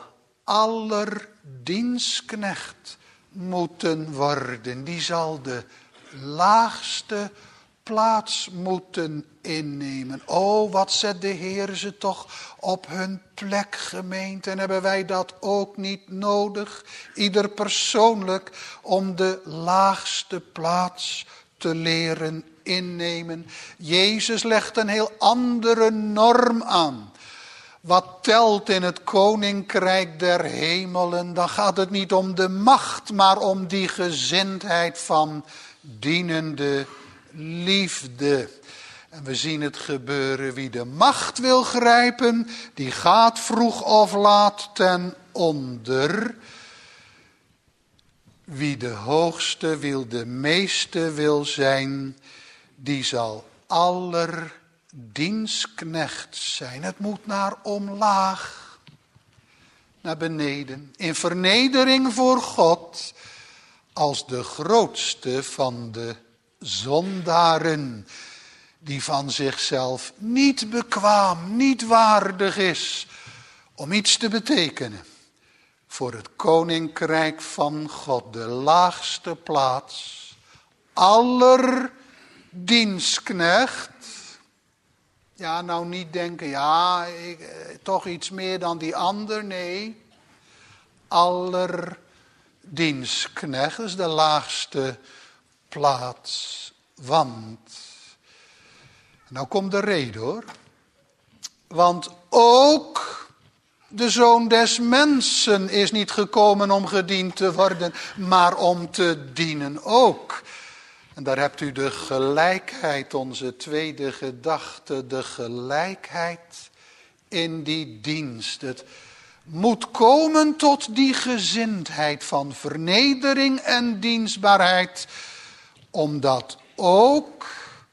allerdienstknecht moeten worden. Die zal de laagste plaats moeten innemen. O, wat zet de Heer ze toch op hun plek, gemeente. En hebben wij dat ook niet nodig? Ieder persoonlijk om de laagste plaats te leren innemen. Jezus legt een heel andere norm aan. Wat telt in het koninkrijk der hemelen? Dan gaat het niet om de macht, maar om die gezindheid van dienende liefde. En we zien het gebeuren. Wie de macht wil grijpen, die gaat vroeg of laat ten onder. Wie de hoogste wil, de meeste wil zijn, die zal allerdienstknecht zijn. Het moet naar omlaag, naar beneden, in vernedering voor God, als de grootste van de zondaren, die van zichzelf niet bekwaam, niet waardig is om iets te betekenen voor het koninkrijk van God, de laagste plaats, allerdienstknecht. Ja, nou niet denken, ja, ik, toch iets meer dan die ander, nee, allerdienstknecht is de laagste plaats, want, nou komt de reden hoor, want ook de Zoon des Mensen is niet gekomen om gediend te worden, maar om te dienen ook. En daar hebt u de gelijkheid, onze tweede gedachte, de gelijkheid in die dienst. Het moet komen tot die gezindheid van vernedering en dienstbaarheid, omdat ook,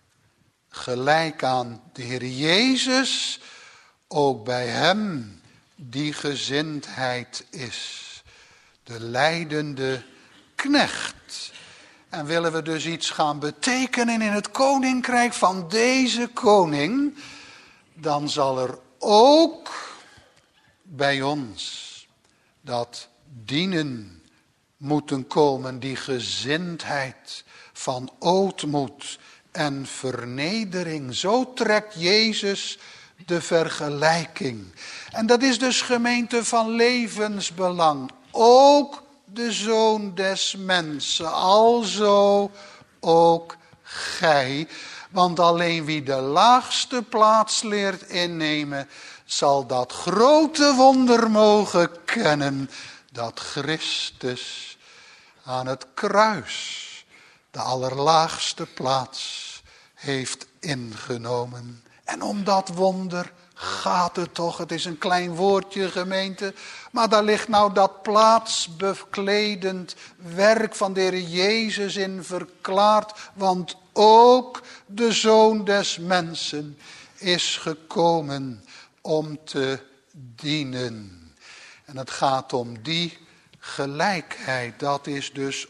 gelijk aan de Heer Jezus, ook bij hem die gezindheid is. De lijdende knecht. En willen we dus iets gaan betekenen in het koninkrijk van deze koning, dan zal er ook bij ons dat dienen moeten komen, die gezindheid van ootmoed en vernedering. Zo trekt Jezus de vergelijking. En dat is dus, gemeente, van levensbelang. Ook de Zoon des Mensen, alzo ook gij. Want alleen wie de laagste plaats leert innemen, zal dat grote wonder mogen kennen, dat Christus aan het kruis de allerlaagste plaats heeft ingenomen. En om dat wonder gaat het toch. Het is een klein woordje, gemeente, maar daar ligt nou dat plaatsbekledend werk van de Heer Jezus in verklaard. Want ook de Zoon des Mensen is gekomen om te dienen. En het gaat om die gelijkheid, dat is dus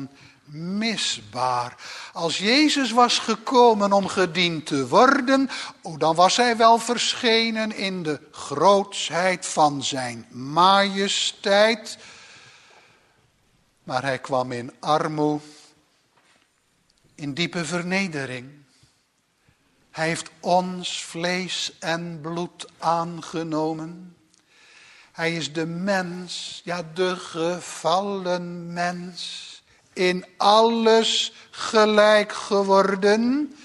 onmisbaar. Als Jezus was gekomen om gediend te worden, oh, dan was hij wel verschenen in de grootsheid van zijn majesteit. Maar hij kwam in armoede, in diepe vernedering. Hij heeft ons vlees en bloed aangenomen. Hij is de mens, ja de gevallen mens, in alles gelijk geworden,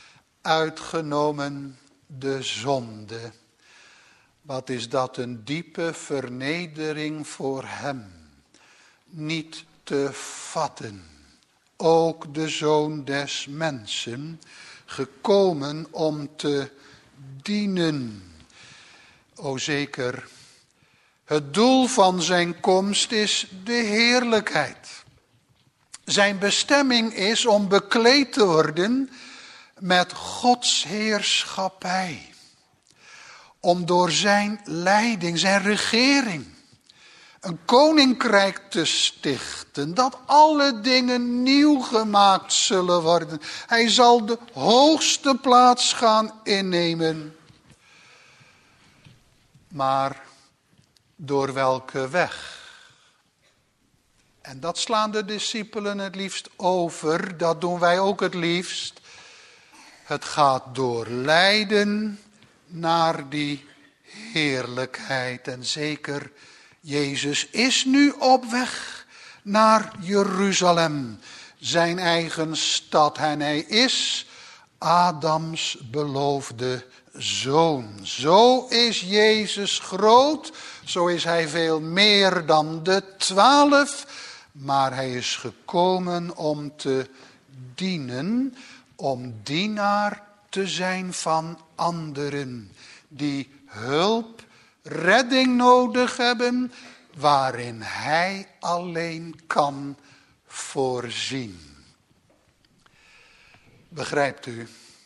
uitgenomen de zonde. Wat is dat een diepe vernedering voor hem, niet te vatten. Ook de Zoon des Mensen, gekomen om te dienen. O zeker, het doel van zijn komst is de heerlijkheid. Zijn bestemming is om bekleed te worden met Gods heerschappij. Om door zijn leiding, zijn regering, een koninkrijk te stichten, dat alle dingen nieuw gemaakt zullen worden. Hij zal de hoogste plaats gaan innemen. Maar door welke weg? En dat slaan de discipelen het liefst over, dat doen wij ook het liefst. Het gaat door lijden naar die heerlijkheid. En zeker, Jezus is nu op weg naar Jeruzalem, zijn eigen stad. En hij is Adams beloofde zoon. Zo is Jezus groot, zo is hij veel meer dan de twaalf. Maar hij is gekomen om te dienen, om dienaar te zijn van anderen die hulp, redding nodig hebben, waarin hij alleen kan voorzien. Begrijpt u?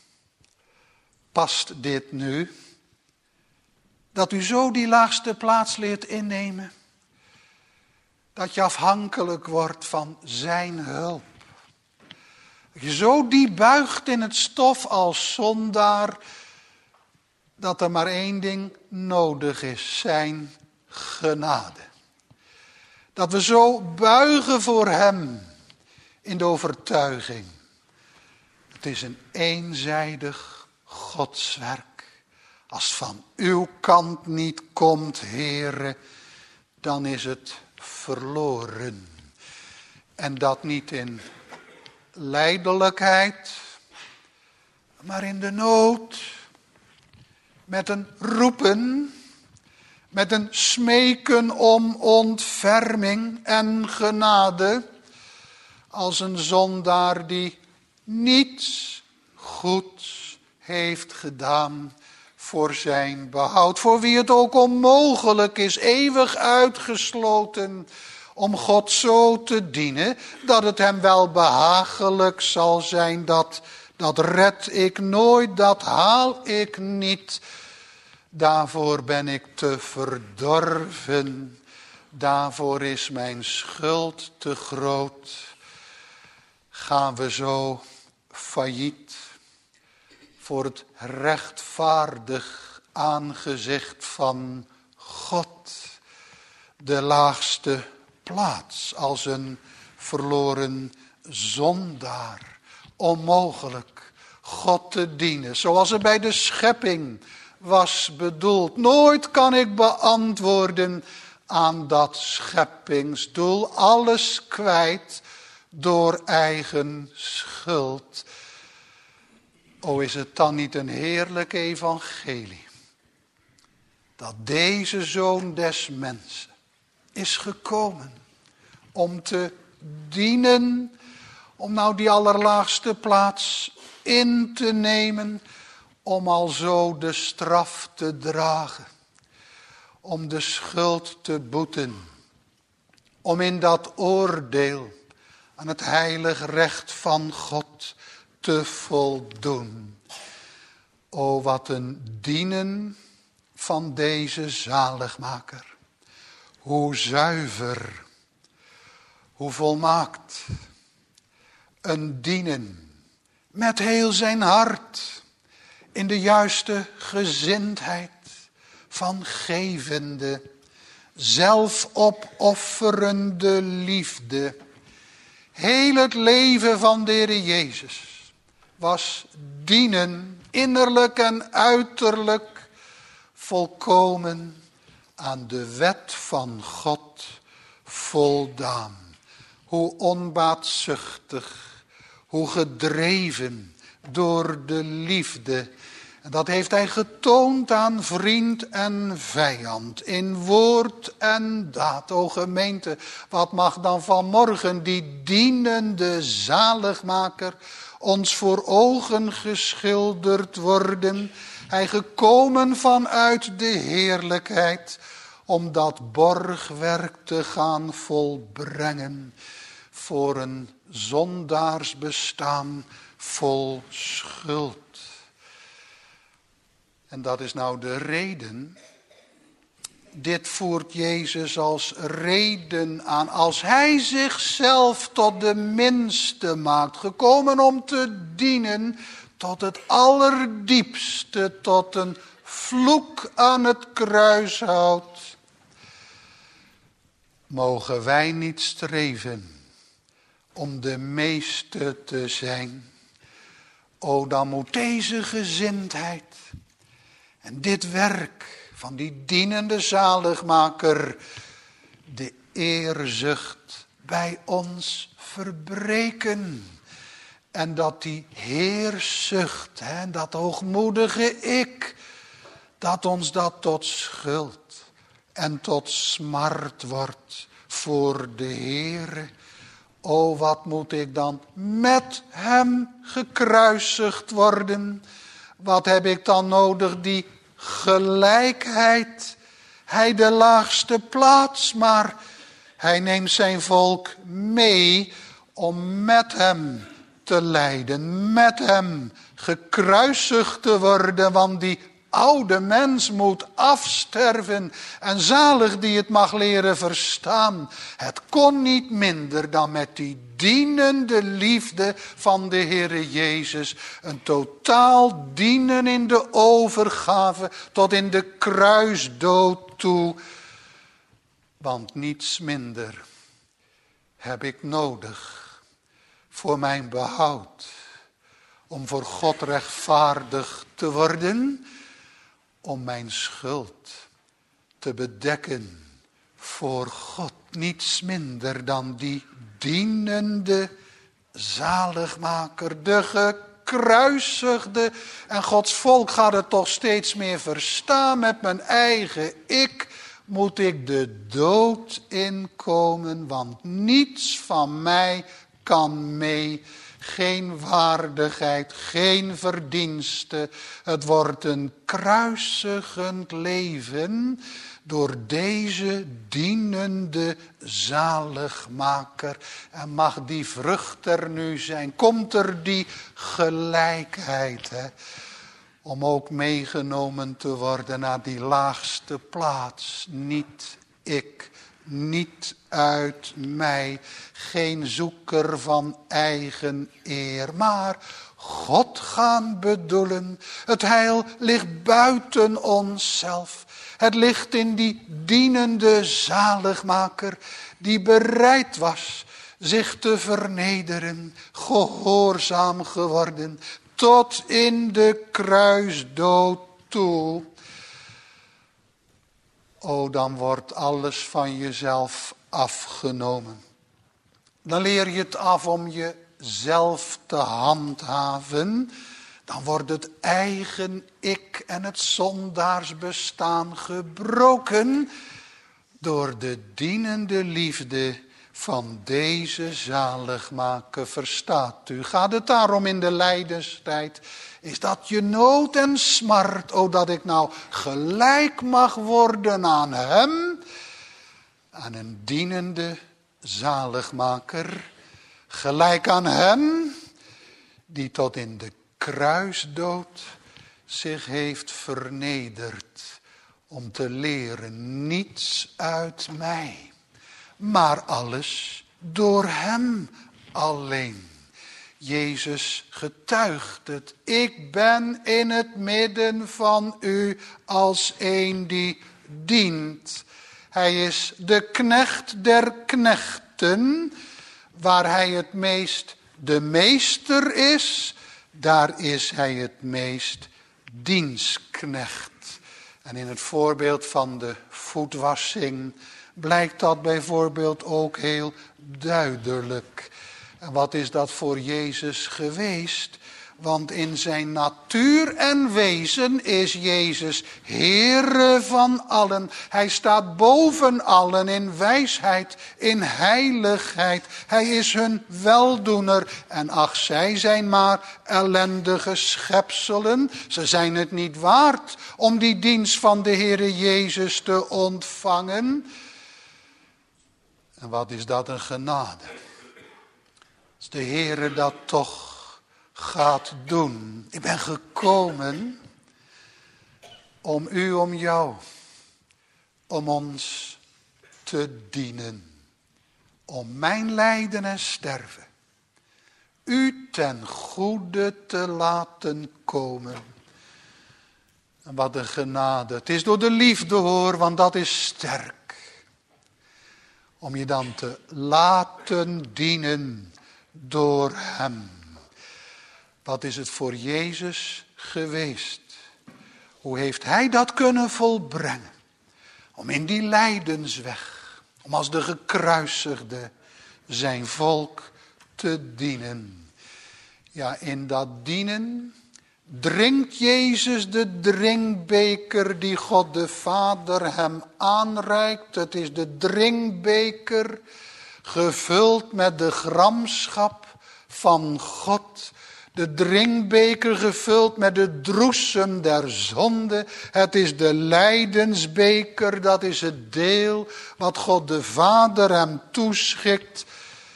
Past dit nu? Dat u zo die laagste plaats leert innemen? Dat je afhankelijk wordt van zijn hulp. Dat je zo die buigt in het stof als zondaar, dat er maar één ding nodig is, zijn genade. Dat we zo buigen voor hem in de overtuiging. Het is een eenzijdig Godswerk. Als van uw kant niet komt, Heere, dan is het verloren. En dat niet in lijdelijkheid, maar in de nood. Met een roepen, met een smeken om ontferming en genade. Als een zondaar die niets goeds heeft gedaan voor zijn behoud. Voor wie het ook onmogelijk is, eeuwig uitgesloten, om God zo te dienen, dat het hem wel behagelijk zal zijn. Dat, dat red ik nooit, dat haal ik niet. Daarvoor ben ik te verdorven. Daarvoor is mijn schuld te groot. Gaan we zo failliet voor het rechtvaardig aangezicht van God, de laagste plaats als een verloren zondaar. Onmogelijk God te dienen zoals het bij de schepping was bedoeld. Nooit kan ik beantwoorden aan dat scheppingsdoel. Alles kwijt door eigen schuld. O, is het dan niet een heerlijk evangelie dat deze Zoon des Mensen is gekomen om te dienen, om nou die allerlaagste plaats in te nemen, om alzo de straf te dragen, om de schuld te boeten, om in dat oordeel aan het heilig recht van God te voldoen. O, wat een dienen van deze zaligmaker. Hoe zuiver, hoe volmaakt. Een dienen met heel zijn hart, in de juiste gezindheid van gevende, zelfopofferende liefde. Heel het leven van de Heer Jezus was dienen, innerlijk en uiterlijk, volkomen aan de wet van God voldaan. Hoe onbaatzuchtig, hoe gedreven door de liefde. En dat heeft hij getoond aan vriend en vijand, in woord en daad. O gemeente, wat mag dan vanmorgen die dienende zaligmaker ons voor ogen geschilderd worden. Hij gekomen vanuit de heerlijkheid om dat borgwerk te gaan volbrengen voor een zondaarsbestaan vol schuld. En dat is nou de reden. Dit voert Jezus als reden aan. Als hij zichzelf tot de minste maakt, gekomen om te dienen tot het allerdiepste, tot een vloek aan het kruis houdt, mogen wij niet streven om de meeste te zijn. O, dan moet deze gezindheid en dit werk van die dienende zaligmaker de eerzucht bij ons verbreken. En dat die heerzucht, hè, dat hoogmoedige ik, dat ons dat tot schuld en tot smart wordt voor de Heere. O, wat moet ik dan met hem gekruisigd worden? Wat heb ik dan nodig? Die gelijkheid. Hij de laagste plaats, maar hij neemt zijn volk mee om met hem te lijden, met hem gekruisigd te worden, want die oude mens moet afsterven en zalig die het mag leren verstaan. Het kon niet minder dan met die dienende liefde van de Heere Jezus, een totaal dienen in de overgave tot in de kruisdood toe. Want niets minder heb ik nodig voor mijn behoud, om voor God rechtvaardig te worden, om mijn schuld te bedekken voor God. Niets minder dan die dienende zaligmaker, de gekruisigde. En Gods volk gaat het toch steeds meer verstaan. Met mijn eigen ik moet ik de dood inkomen, want niets van mij kan mee geen waardigheid, geen verdienste. Het wordt een kruisigend leven door deze dienende zaligmaker. En mag die vrucht er nu zijn. Komt er die gelijkheid, hè? Om ook meegenomen te worden naar die laagste plaats. Niet ik, niet uit mij, geen zoeker van eigen eer, maar God gaan bedoelen. Het heil ligt buiten onszelf. Het ligt in die dienende zaligmaker die bereid was zich te vernederen, gehoorzaam geworden, tot in de kruisdood toe. O, dan wordt alles van jezelf afgenomen. Dan leer je het af om jezelf te handhaven. Dan wordt het eigen ik en het zondaarsbestaan gebroken door de dienende liefde van deze zaligmaker. Verstaat u? Gaat het daarom in de lijdenstijd? Is dat je nood en smart? O, dat ik nou gelijk mag worden aan hem. Aan een dienende zaligmaker. Gelijk aan hem die tot in de kruisdood zich heeft vernederd. Om te leren niets uit mij, maar alles door hem alleen. Jezus getuigt het. Ik ben in het midden van u als een die dient. Hij is de knecht der knechten. Waar hij het meest de meester is, daar is hij het meest dienstknecht. En in het voorbeeld van de voetwassing blijkt dat bijvoorbeeld ook heel duidelijk. En wat is dat voor Jezus geweest? Want in zijn natuur en wezen is Jezus Heere van allen. Hij staat boven allen in wijsheid, in heiligheid. Hij is hun weldoener. En ach, zij zijn maar ellendige schepselen. Ze zijn het niet waard om die dienst van de Heere Jezus te ontvangen. En wat is dat een genade. Als de Heere dat toch gaat doen. Ik ben gekomen om u, om jou, om ons te dienen. Om mijn lijden en sterven. U ten goede te laten komen. En wat een genade. Het is door de liefde hoor, want dat is sterk. Om je dan te laten dienen door hem. Wat is het voor Jezus geweest? Hoe heeft hij dat kunnen volbrengen? Om in die lijdensweg, om als de gekruisigde zijn volk te dienen. Ja, in dat dienen drinkt Jezus de drinkbeker die God de Vader hem aanreikt. Het is de drinkbeker gevuld met de gramschap van God. De drinkbeker gevuld met de droesem der zonde. Het is de lijdensbeker, dat is het deel wat God de Vader hem toeschikt.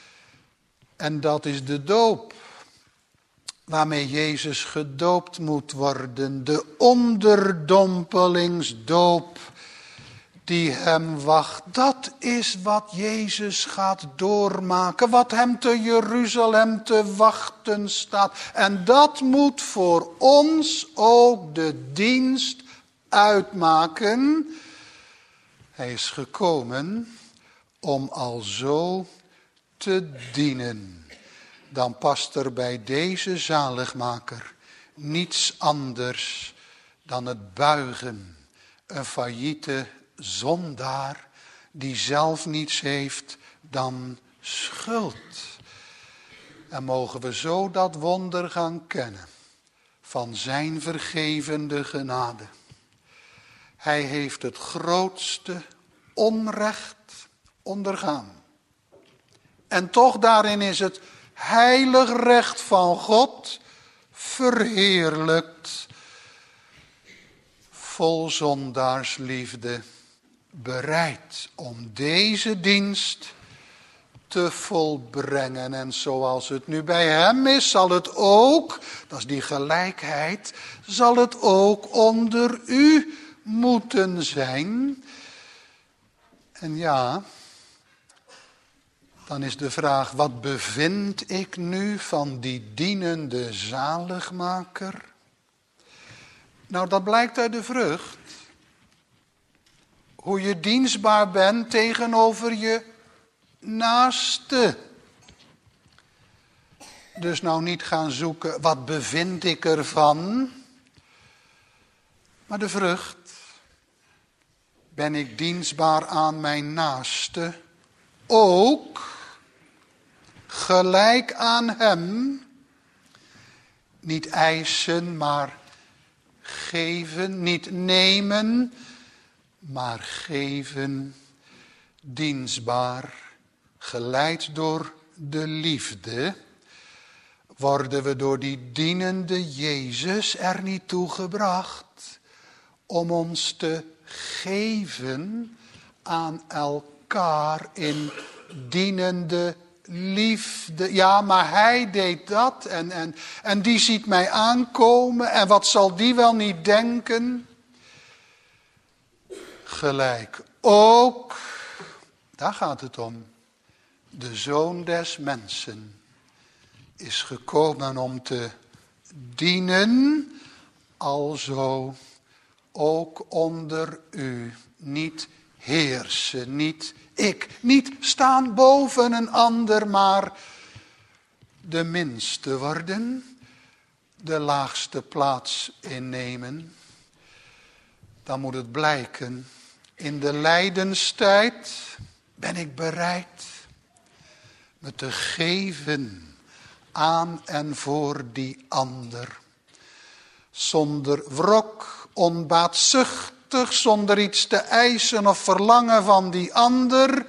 En dat is de doop. Waarmee Jezus gedoopt moet worden. De onderdompelingsdoop die hem wacht. Dat is wat Jezus gaat doormaken. Wat hem te Jeruzalem te wachten staat. En dat moet voor ons ook de dienst uitmaken. Hij is gekomen om alzo te dienen. Dan past er bij deze zaligmaker niets anders dan het buigen. Een failliete zondaar die zelf niets heeft dan schuld. En mogen we zo dat wonder gaan kennen van zijn vergevende genade. Hij heeft het grootste onrecht ondergaan. En toch daarin is het heilig recht van God verheerlijkt. Vol zondaarsliefde, bereid om deze dienst te volbrengen. En zoals het nu bij hem is, zal het ook, dat is die gelijkheid, zal het ook onder u moeten zijn. En ja, dan is de vraag, wat bevind ik nu van die dienende zaligmaker? Nou, dat blijkt uit de vrucht. Hoe je dienstbaar bent tegenover je naaste. Dus nou niet gaan zoeken, wat bevind ik ervan? Maar de vrucht. Ben ik dienstbaar aan mijn naaste? Ook gelijk aan hem. Niet eisen, maar geven. Niet nemen, maar geven. Dienstbaar, geleid door de liefde, worden we door die dienende Jezus er niet toe gebracht om ons te geven aan elkaar in dienende liefde. Ja, maar hij deed dat en, en, en die ziet mij aankomen en wat zal die wel niet denken? Gelijk ook, daar gaat het om, de Zoon des Mensen is gekomen om te dienen, alzo ook onder u. Niet heersen, niet ik, niet staan boven een ander, maar de minste worden, de laagste plaats innemen. Dan moet het blijken, in de lijdenstijd ben ik bereid me te geven aan en voor die ander. Zonder wrok, onbaatzuchtig, zonder iets te eisen of verlangen van die ander.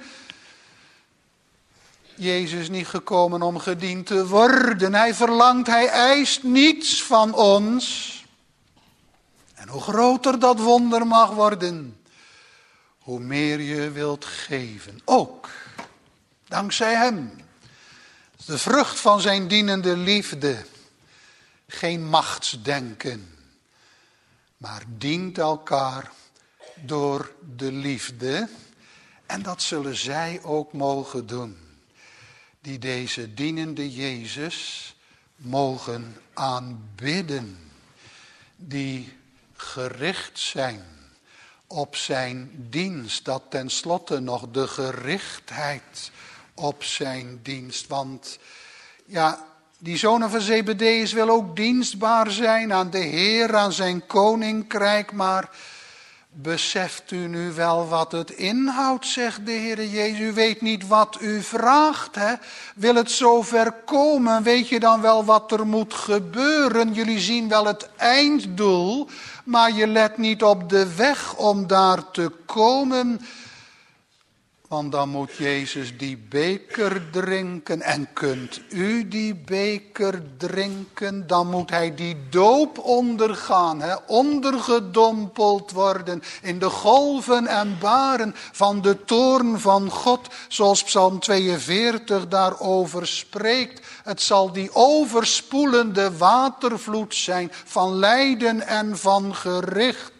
Jezus is niet gekomen om gediend te worden. Hij verlangt, hij eist niets van ons. En hoe groter dat wonder mag worden, hoe meer je wilt geven. Ook dankzij hem. De vrucht van zijn dienende liefde. Geen machtsdenken. Maar dient elkaar door de liefde. En dat zullen zij ook mogen doen. Die deze dienende Jezus mogen aanbidden. Die gericht zijn op zijn dienst. Dat tenslotte nog de gerichtheid op zijn dienst. Want ja, die zonen van Zebedeus wil ook dienstbaar zijn aan de Heer, aan zijn koninkrijk. Maar beseft u nu wel wat het inhoudt, zegt de Heer Jezus. U weet niet wat u vraagt, hè? Wil het zover komen? Weet je dan wel wat er moet gebeuren? Jullie zien wel het einddoel, maar je let niet op de weg om daar te komen. Want dan moet Jezus die beker drinken. En kunt u die beker drinken, dan moet hij die doop ondergaan. Hè? Ondergedompeld worden in de golven en baren van de toorn van God. Zoals Psalm tweeënveertig daarover spreekt. Het zal die overspoelende watervloed zijn van lijden en van gericht.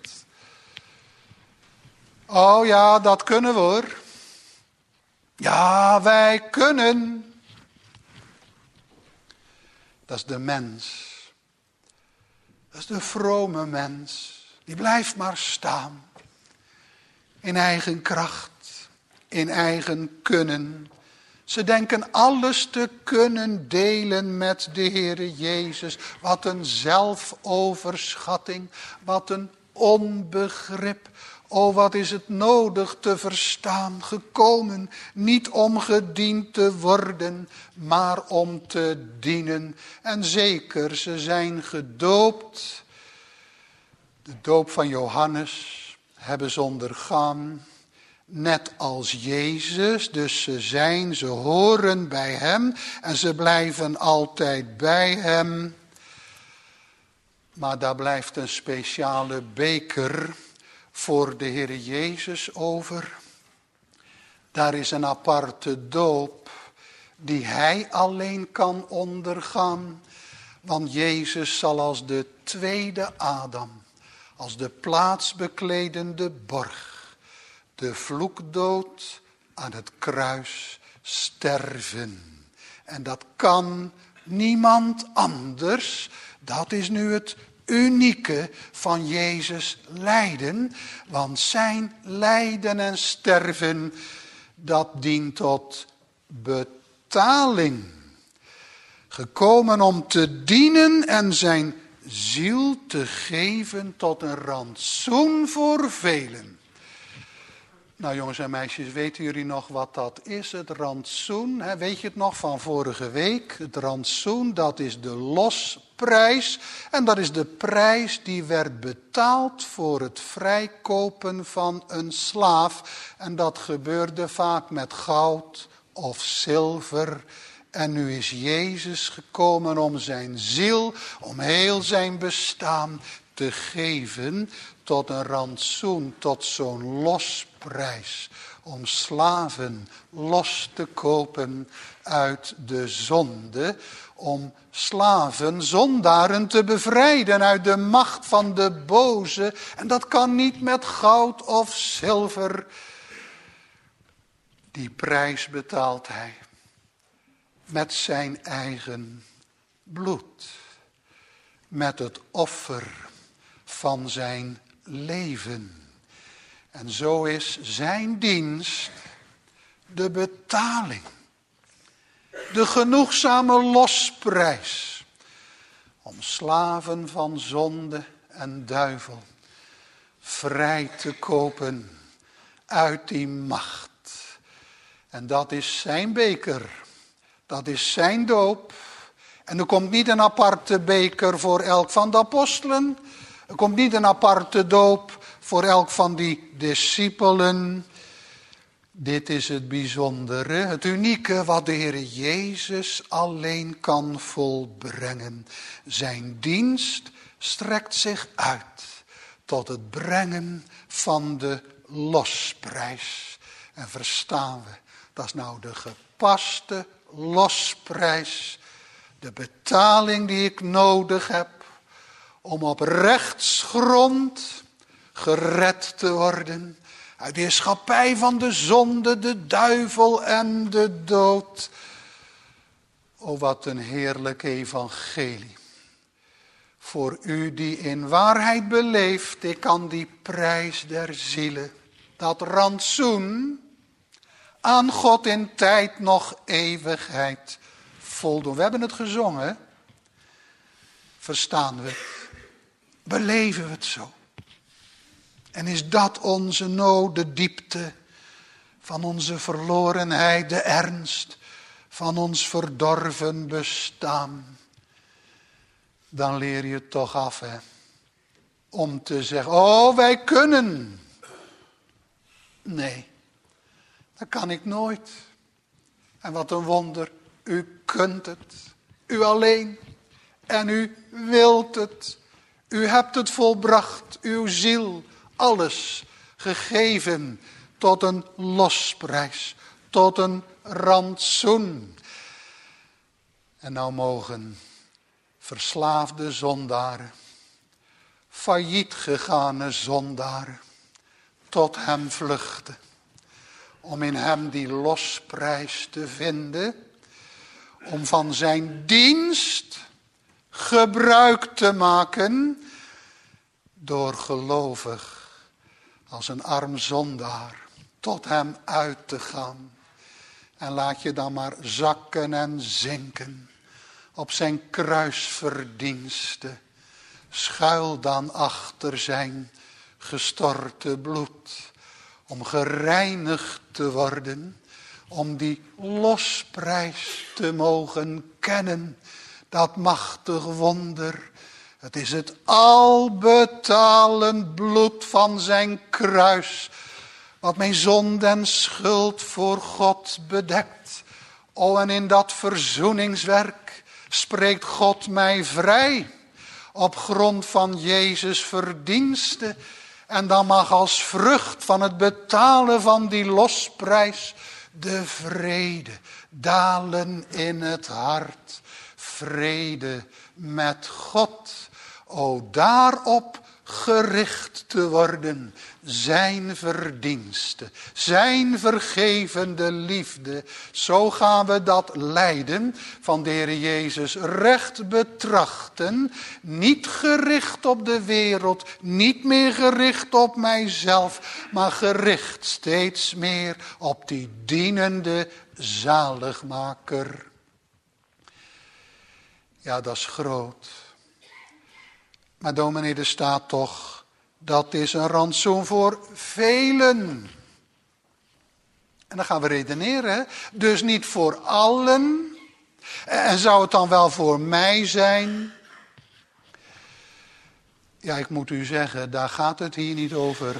Oh ja, dat kunnen we hoor. Ja, wij kunnen. Dat is de mens. Dat is de vrome mens. Die blijft maar staan. In eigen kracht. In eigen kunnen. Ze denken alles te kunnen delen met de Heere Jezus. Wat een zelfoverschatting. Wat een onbegrip. O, wat is het nodig te verstaan, gekomen, niet om gediend te worden, maar om te dienen. En zeker, ze zijn gedoopt. De doop van Johannes hebben ze ondergaan. net als Jezus. Dus ze zijn, ze horen bij hem en ze blijven altijd bij hem. Maar daar blijft een speciale beker voor de Heer Jezus over. Daar is een aparte doop die hij alleen kan ondergaan. Want Jezus zal als de tweede Adam, als de plaatsbekledende borg, de vloekdood aan het kruis sterven. En dat kan niemand anders. Dat is nu het unieke van Jezus lijden. Want zijn lijden en sterven, dat dient tot betaling. Gekomen om te dienen en zijn ziel te geven tot een rantsoen voor velen. Nou jongens en meisjes, weten jullie nog wat dat is, het rantsoen? Hè? Weet je het nog van vorige week? Het rantsoen, dat is de losprijs. En dat is de prijs die werd betaald voor het vrijkopen van een slaaf. En dat gebeurde vaak met goud of zilver. En nu is Jezus gekomen om zijn ziel, om heel zijn bestaan te geven tot een rantsoen, tot zo'n losprijs. Om slaven los te kopen uit de zonde. Om slaven, zondaren te bevrijden uit de macht van de boze. En dat kan niet met goud of zilver. Die prijs betaalt hij met zijn eigen bloed. Met het offer van zijn leven. En zo is zijn dienst de betaling. De genoegzame losprijs. Om slaven van zonde en duivel vrij te kopen uit die macht. En dat is zijn beker. Dat is zijn doop. En er komt niet een aparte beker voor elk van de apostelen. Er komt niet een aparte doop voor elk van die discipelen. Dit is het bijzondere, het unieke wat de Heer Jezus alleen kan volbrengen. Zijn dienst strekt zich uit tot het brengen van de losprijs. En verstaan we, dat is nou de gepaste losprijs. De betaling die ik nodig heb om op rechtsgrond gered te worden. Uit de heerschappij van de zonde, de duivel en de dood. O, wat een heerlijk evangelie. Voor u die in waarheid beleeft, ik kan die prijs der zielen, dat rantsoen, aan God in tijd nog eeuwigheid voldoen. We hebben het gezongen. Verstaan we het? Beleven we het zo? En is dat onze nood, de diepte van onze verlorenheid, de ernst van ons verdorven bestaan? Dan leer je het toch af, hè? Om te zeggen, oh, wij kunnen. Nee, dat kan ik nooit. En wat een wonder, u kunt het. U alleen. En u wilt het. U hebt het volbracht, uw ziel, alles gegeven tot een losprijs, tot een rantsoen. En nou mogen verslaafde zondaren, failliet gegane zondaren, tot hem vluchten. Om in hem die losprijs te vinden. Om van zijn dienst gebruik te maken. Door gelovig als een arm zondaar tot hem uit te gaan. En laat je dan maar zakken en zinken op zijn kruisverdiensten. Schuil dan achter zijn gestorte bloed. Om gereinigd te worden. Om die losprijs te mogen kennen. Dat machtig wonder. Het is het albetalend bloed van zijn kruis. wat mijn zonde en schuld voor God bedekt. O, en in dat verzoeningswerk spreekt God mij vrij op grond van Jezus' verdienste. En dan mag als vrucht van het betalen van die losprijs de vrede dalen in het hart. Vrede met God. O, daarop gericht te worden, zijn verdienste, zijn vergevende liefde. Zo gaan we dat lijden van de Heer Jezus recht betrachten. Niet gericht op de wereld, niet meer gericht op mijzelf, maar gericht steeds meer op die dienende zaligmaker. Ja, dat is groot. Maar dominee, er staat toch, dat is een rantsoen voor velen. En dan gaan we redeneren, hè? Dus niet voor allen. En zou het dan wel voor mij zijn? Ja, ik moet u zeggen, daar gaat het hier niet over.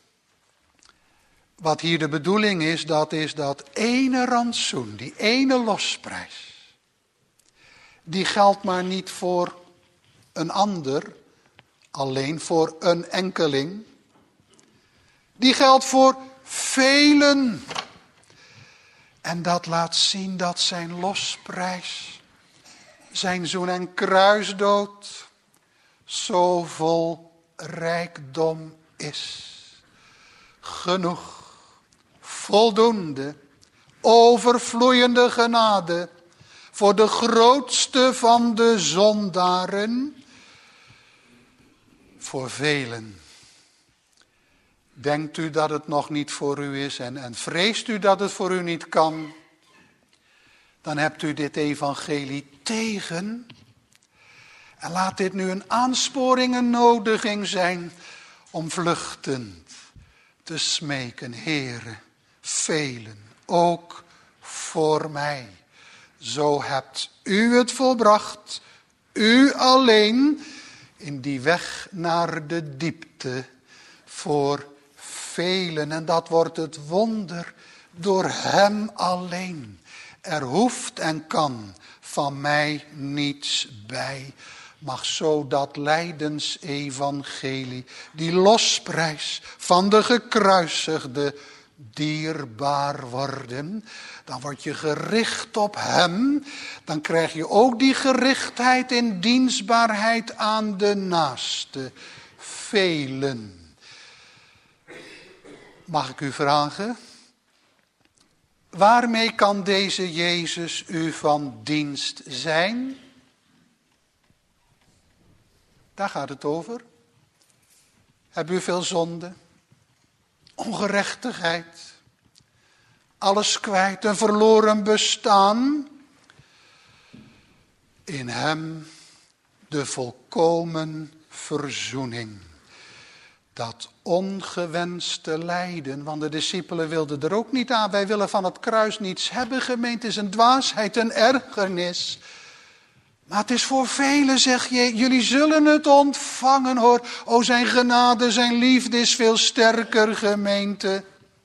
Wat hier de bedoeling is, dat is dat ene rantsoen, die ene losprijs. Die geldt maar niet voor een ander, alleen voor een enkeling. Die geldt voor velen. En dat laat zien dat zijn losprijs, zijn zoen en kruisdood, zo vol rijkdom is. Genoeg, voldoende, overvloeiende genade voor de grootste van de zondaren. Voor velen. Denkt u dat het nog niet voor u is en, en vreest u dat het voor u niet kan? Dan hebt u dit evangelie tegen. En laat dit nu een aansporing, een nodiging zijn om vluchtend te smeken. Heere, velen, ook voor mij. Zo hebt u het volbracht, u alleen, in die weg naar de diepte voor velen. En dat wordt het wonder door hem alleen. Er hoeft en kan van mij niets bij. Mag zo dat lijdensevangelie, die losprijs van de gekruisigde, dierbaar worden. Dan word je gericht op hem. Dan krijg je ook die gerichtheid in dienstbaarheid aan de naaste. Velen. Mag ik u vragen? Waarmee kan deze Jezus u van dienst zijn? Daar gaat het over. Heb u veel zonde? Ongerechtigheid? Alles kwijt, een verloren bestaan? In hem de volkomen verzoening. Dat ongewenste lijden, want de discipelen wilden er ook niet aan. Wij willen van het kruis niets hebben, gemeente. Het is een dwaasheid, een ergernis. Maar het is voor velen, zeg je, jullie zullen het ontvangen hoor. O, zijn genade, zijn liefde is veel sterker, gemeente.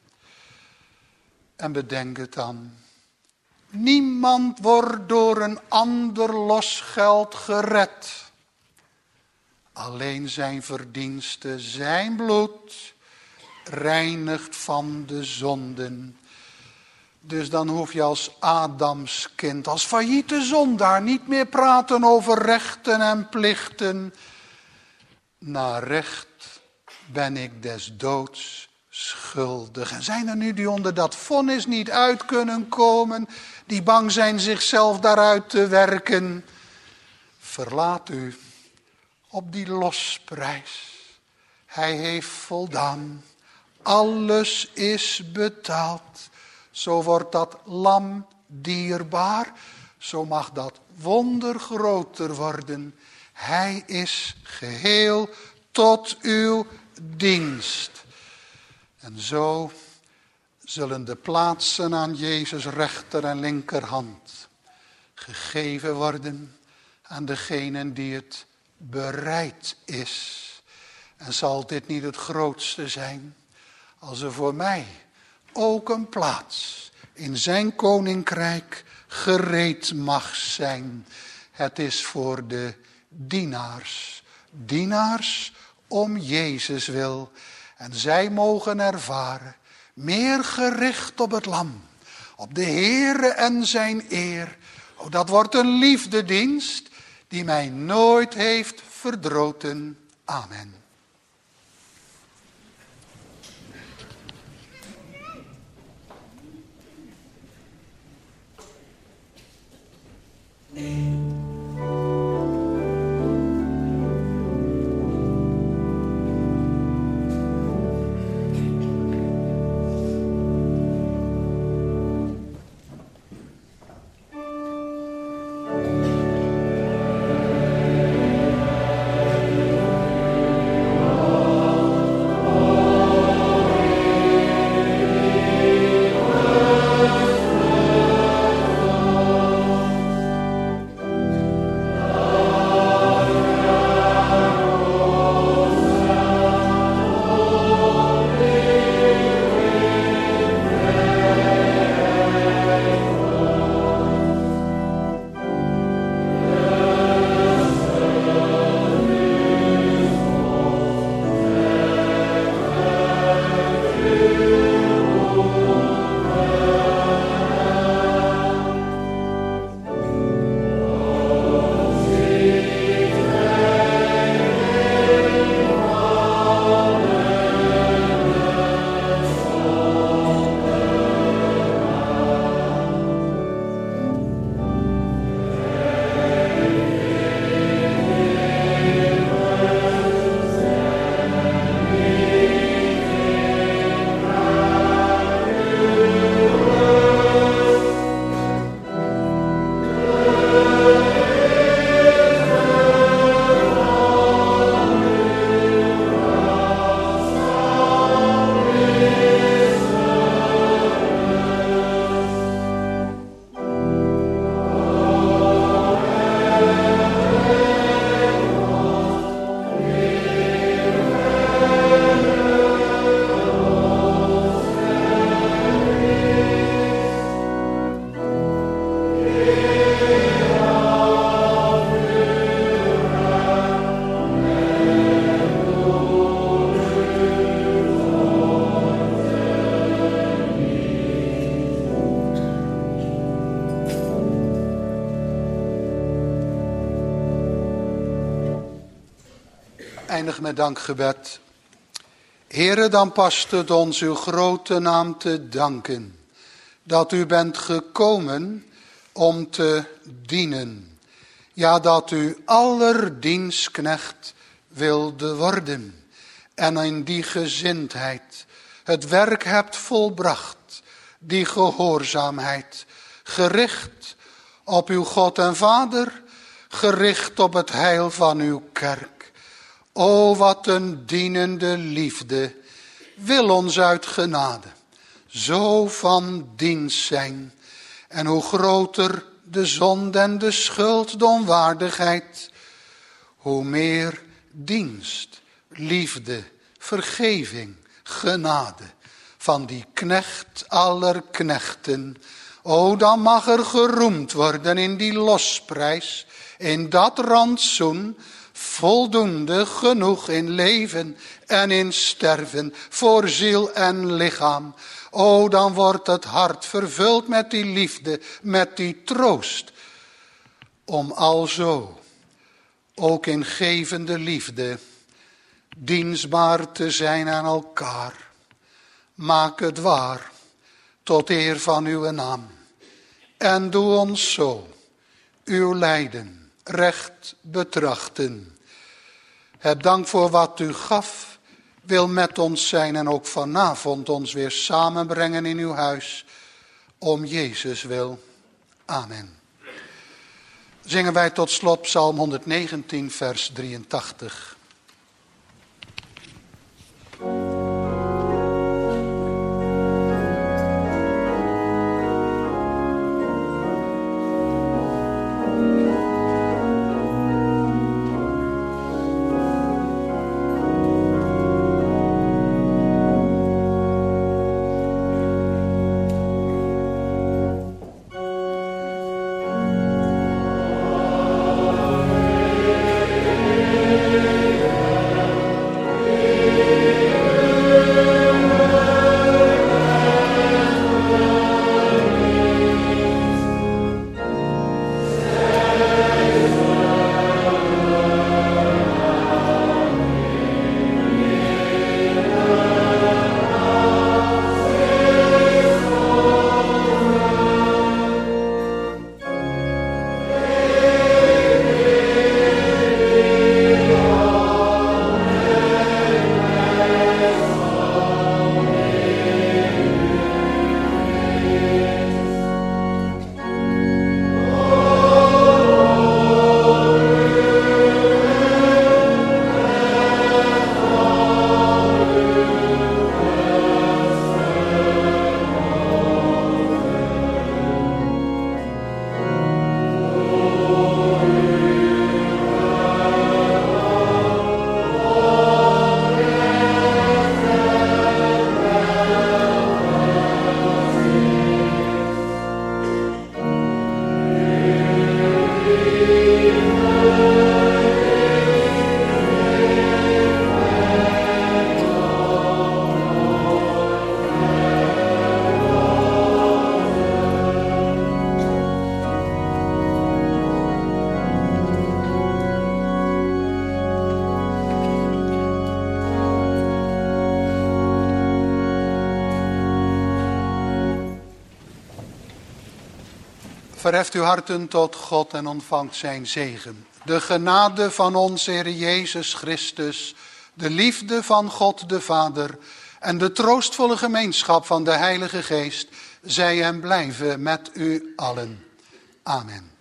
En bedenk het dan. Niemand wordt door een ander losgeld gered. Alleen zijn verdienste, zijn bloed, reinigt van de zonden. Dus dan hoef je als Adams kind, als failliete zondaar, niet meer praten over rechten en plichten. Naar recht ben ik des doods schuldig. En zijn er nu die onder dat vonnis niet uit kunnen komen, die bang zijn zichzelf daaruit te werken? Verlaat u op die losprijs. Hij heeft voldaan. Alles is betaald. Zo wordt dat lam dierbaar. Zo mag dat wonder groter worden. Hij is geheel tot uw dienst. En zo zullen de plaatsen aan Jezus' rechter en linkerhand gegeven worden aan degenen die het bereid is. En zal dit niet het grootste zijn? als er voor mij ook een plaats in zijn koninkrijk gereed mag zijn. Het is voor de dienaars, dienaars om Jezus wil. En zij mogen ervaren, meer gericht op het lam, op de Heere en zijn eer. Oh, dat wordt een liefdedienst die mij nooit heeft verdroten. Amen. Eindig met dankgebed. Heere, dan past het ons uw grote naam te danken, dat u bent gekomen om te dienen. Ja, dat u aller dienstknecht wilde worden en in die gezindheid het werk hebt volbracht, die gehoorzaamheid, gericht op uw God en Vader, gericht op het heil van uw kerk. O, wat een dienende liefde wil ons uit genade zo van dienst zijn. En hoe groter de zonde en de schuld, de onwaardigheid, hoe meer dienst, liefde, vergeving, genade van die knecht aller knechten. O, dan mag er geroemd worden in die losprijs, in dat rantsoen, voldoende genoeg in leven en in sterven, voor ziel en lichaam. O, dan wordt het hart vervuld met die liefde, met die troost, om alzo, ook in gevende liefde, dienstbaar te zijn aan elkaar. Maak het waar, tot eer van uw naam. En doe ons zo, uw lijden, recht betrachten. Heb dank voor wat u gaf, wil met ons zijn en ook vanavond ons weer samenbrengen in uw huis, om Jezus wil. Amen. Zingen wij tot slot Psalm honderdnegentien, vers drieëntachtig. Verheft uw harten tot God en ontvangt zijn zegen. De genade van onze Heer Jezus Christus, de liefde van God de Vader en de troostvolle gemeenschap van de Heilige Geest, zij en blijven met u allen. Amen.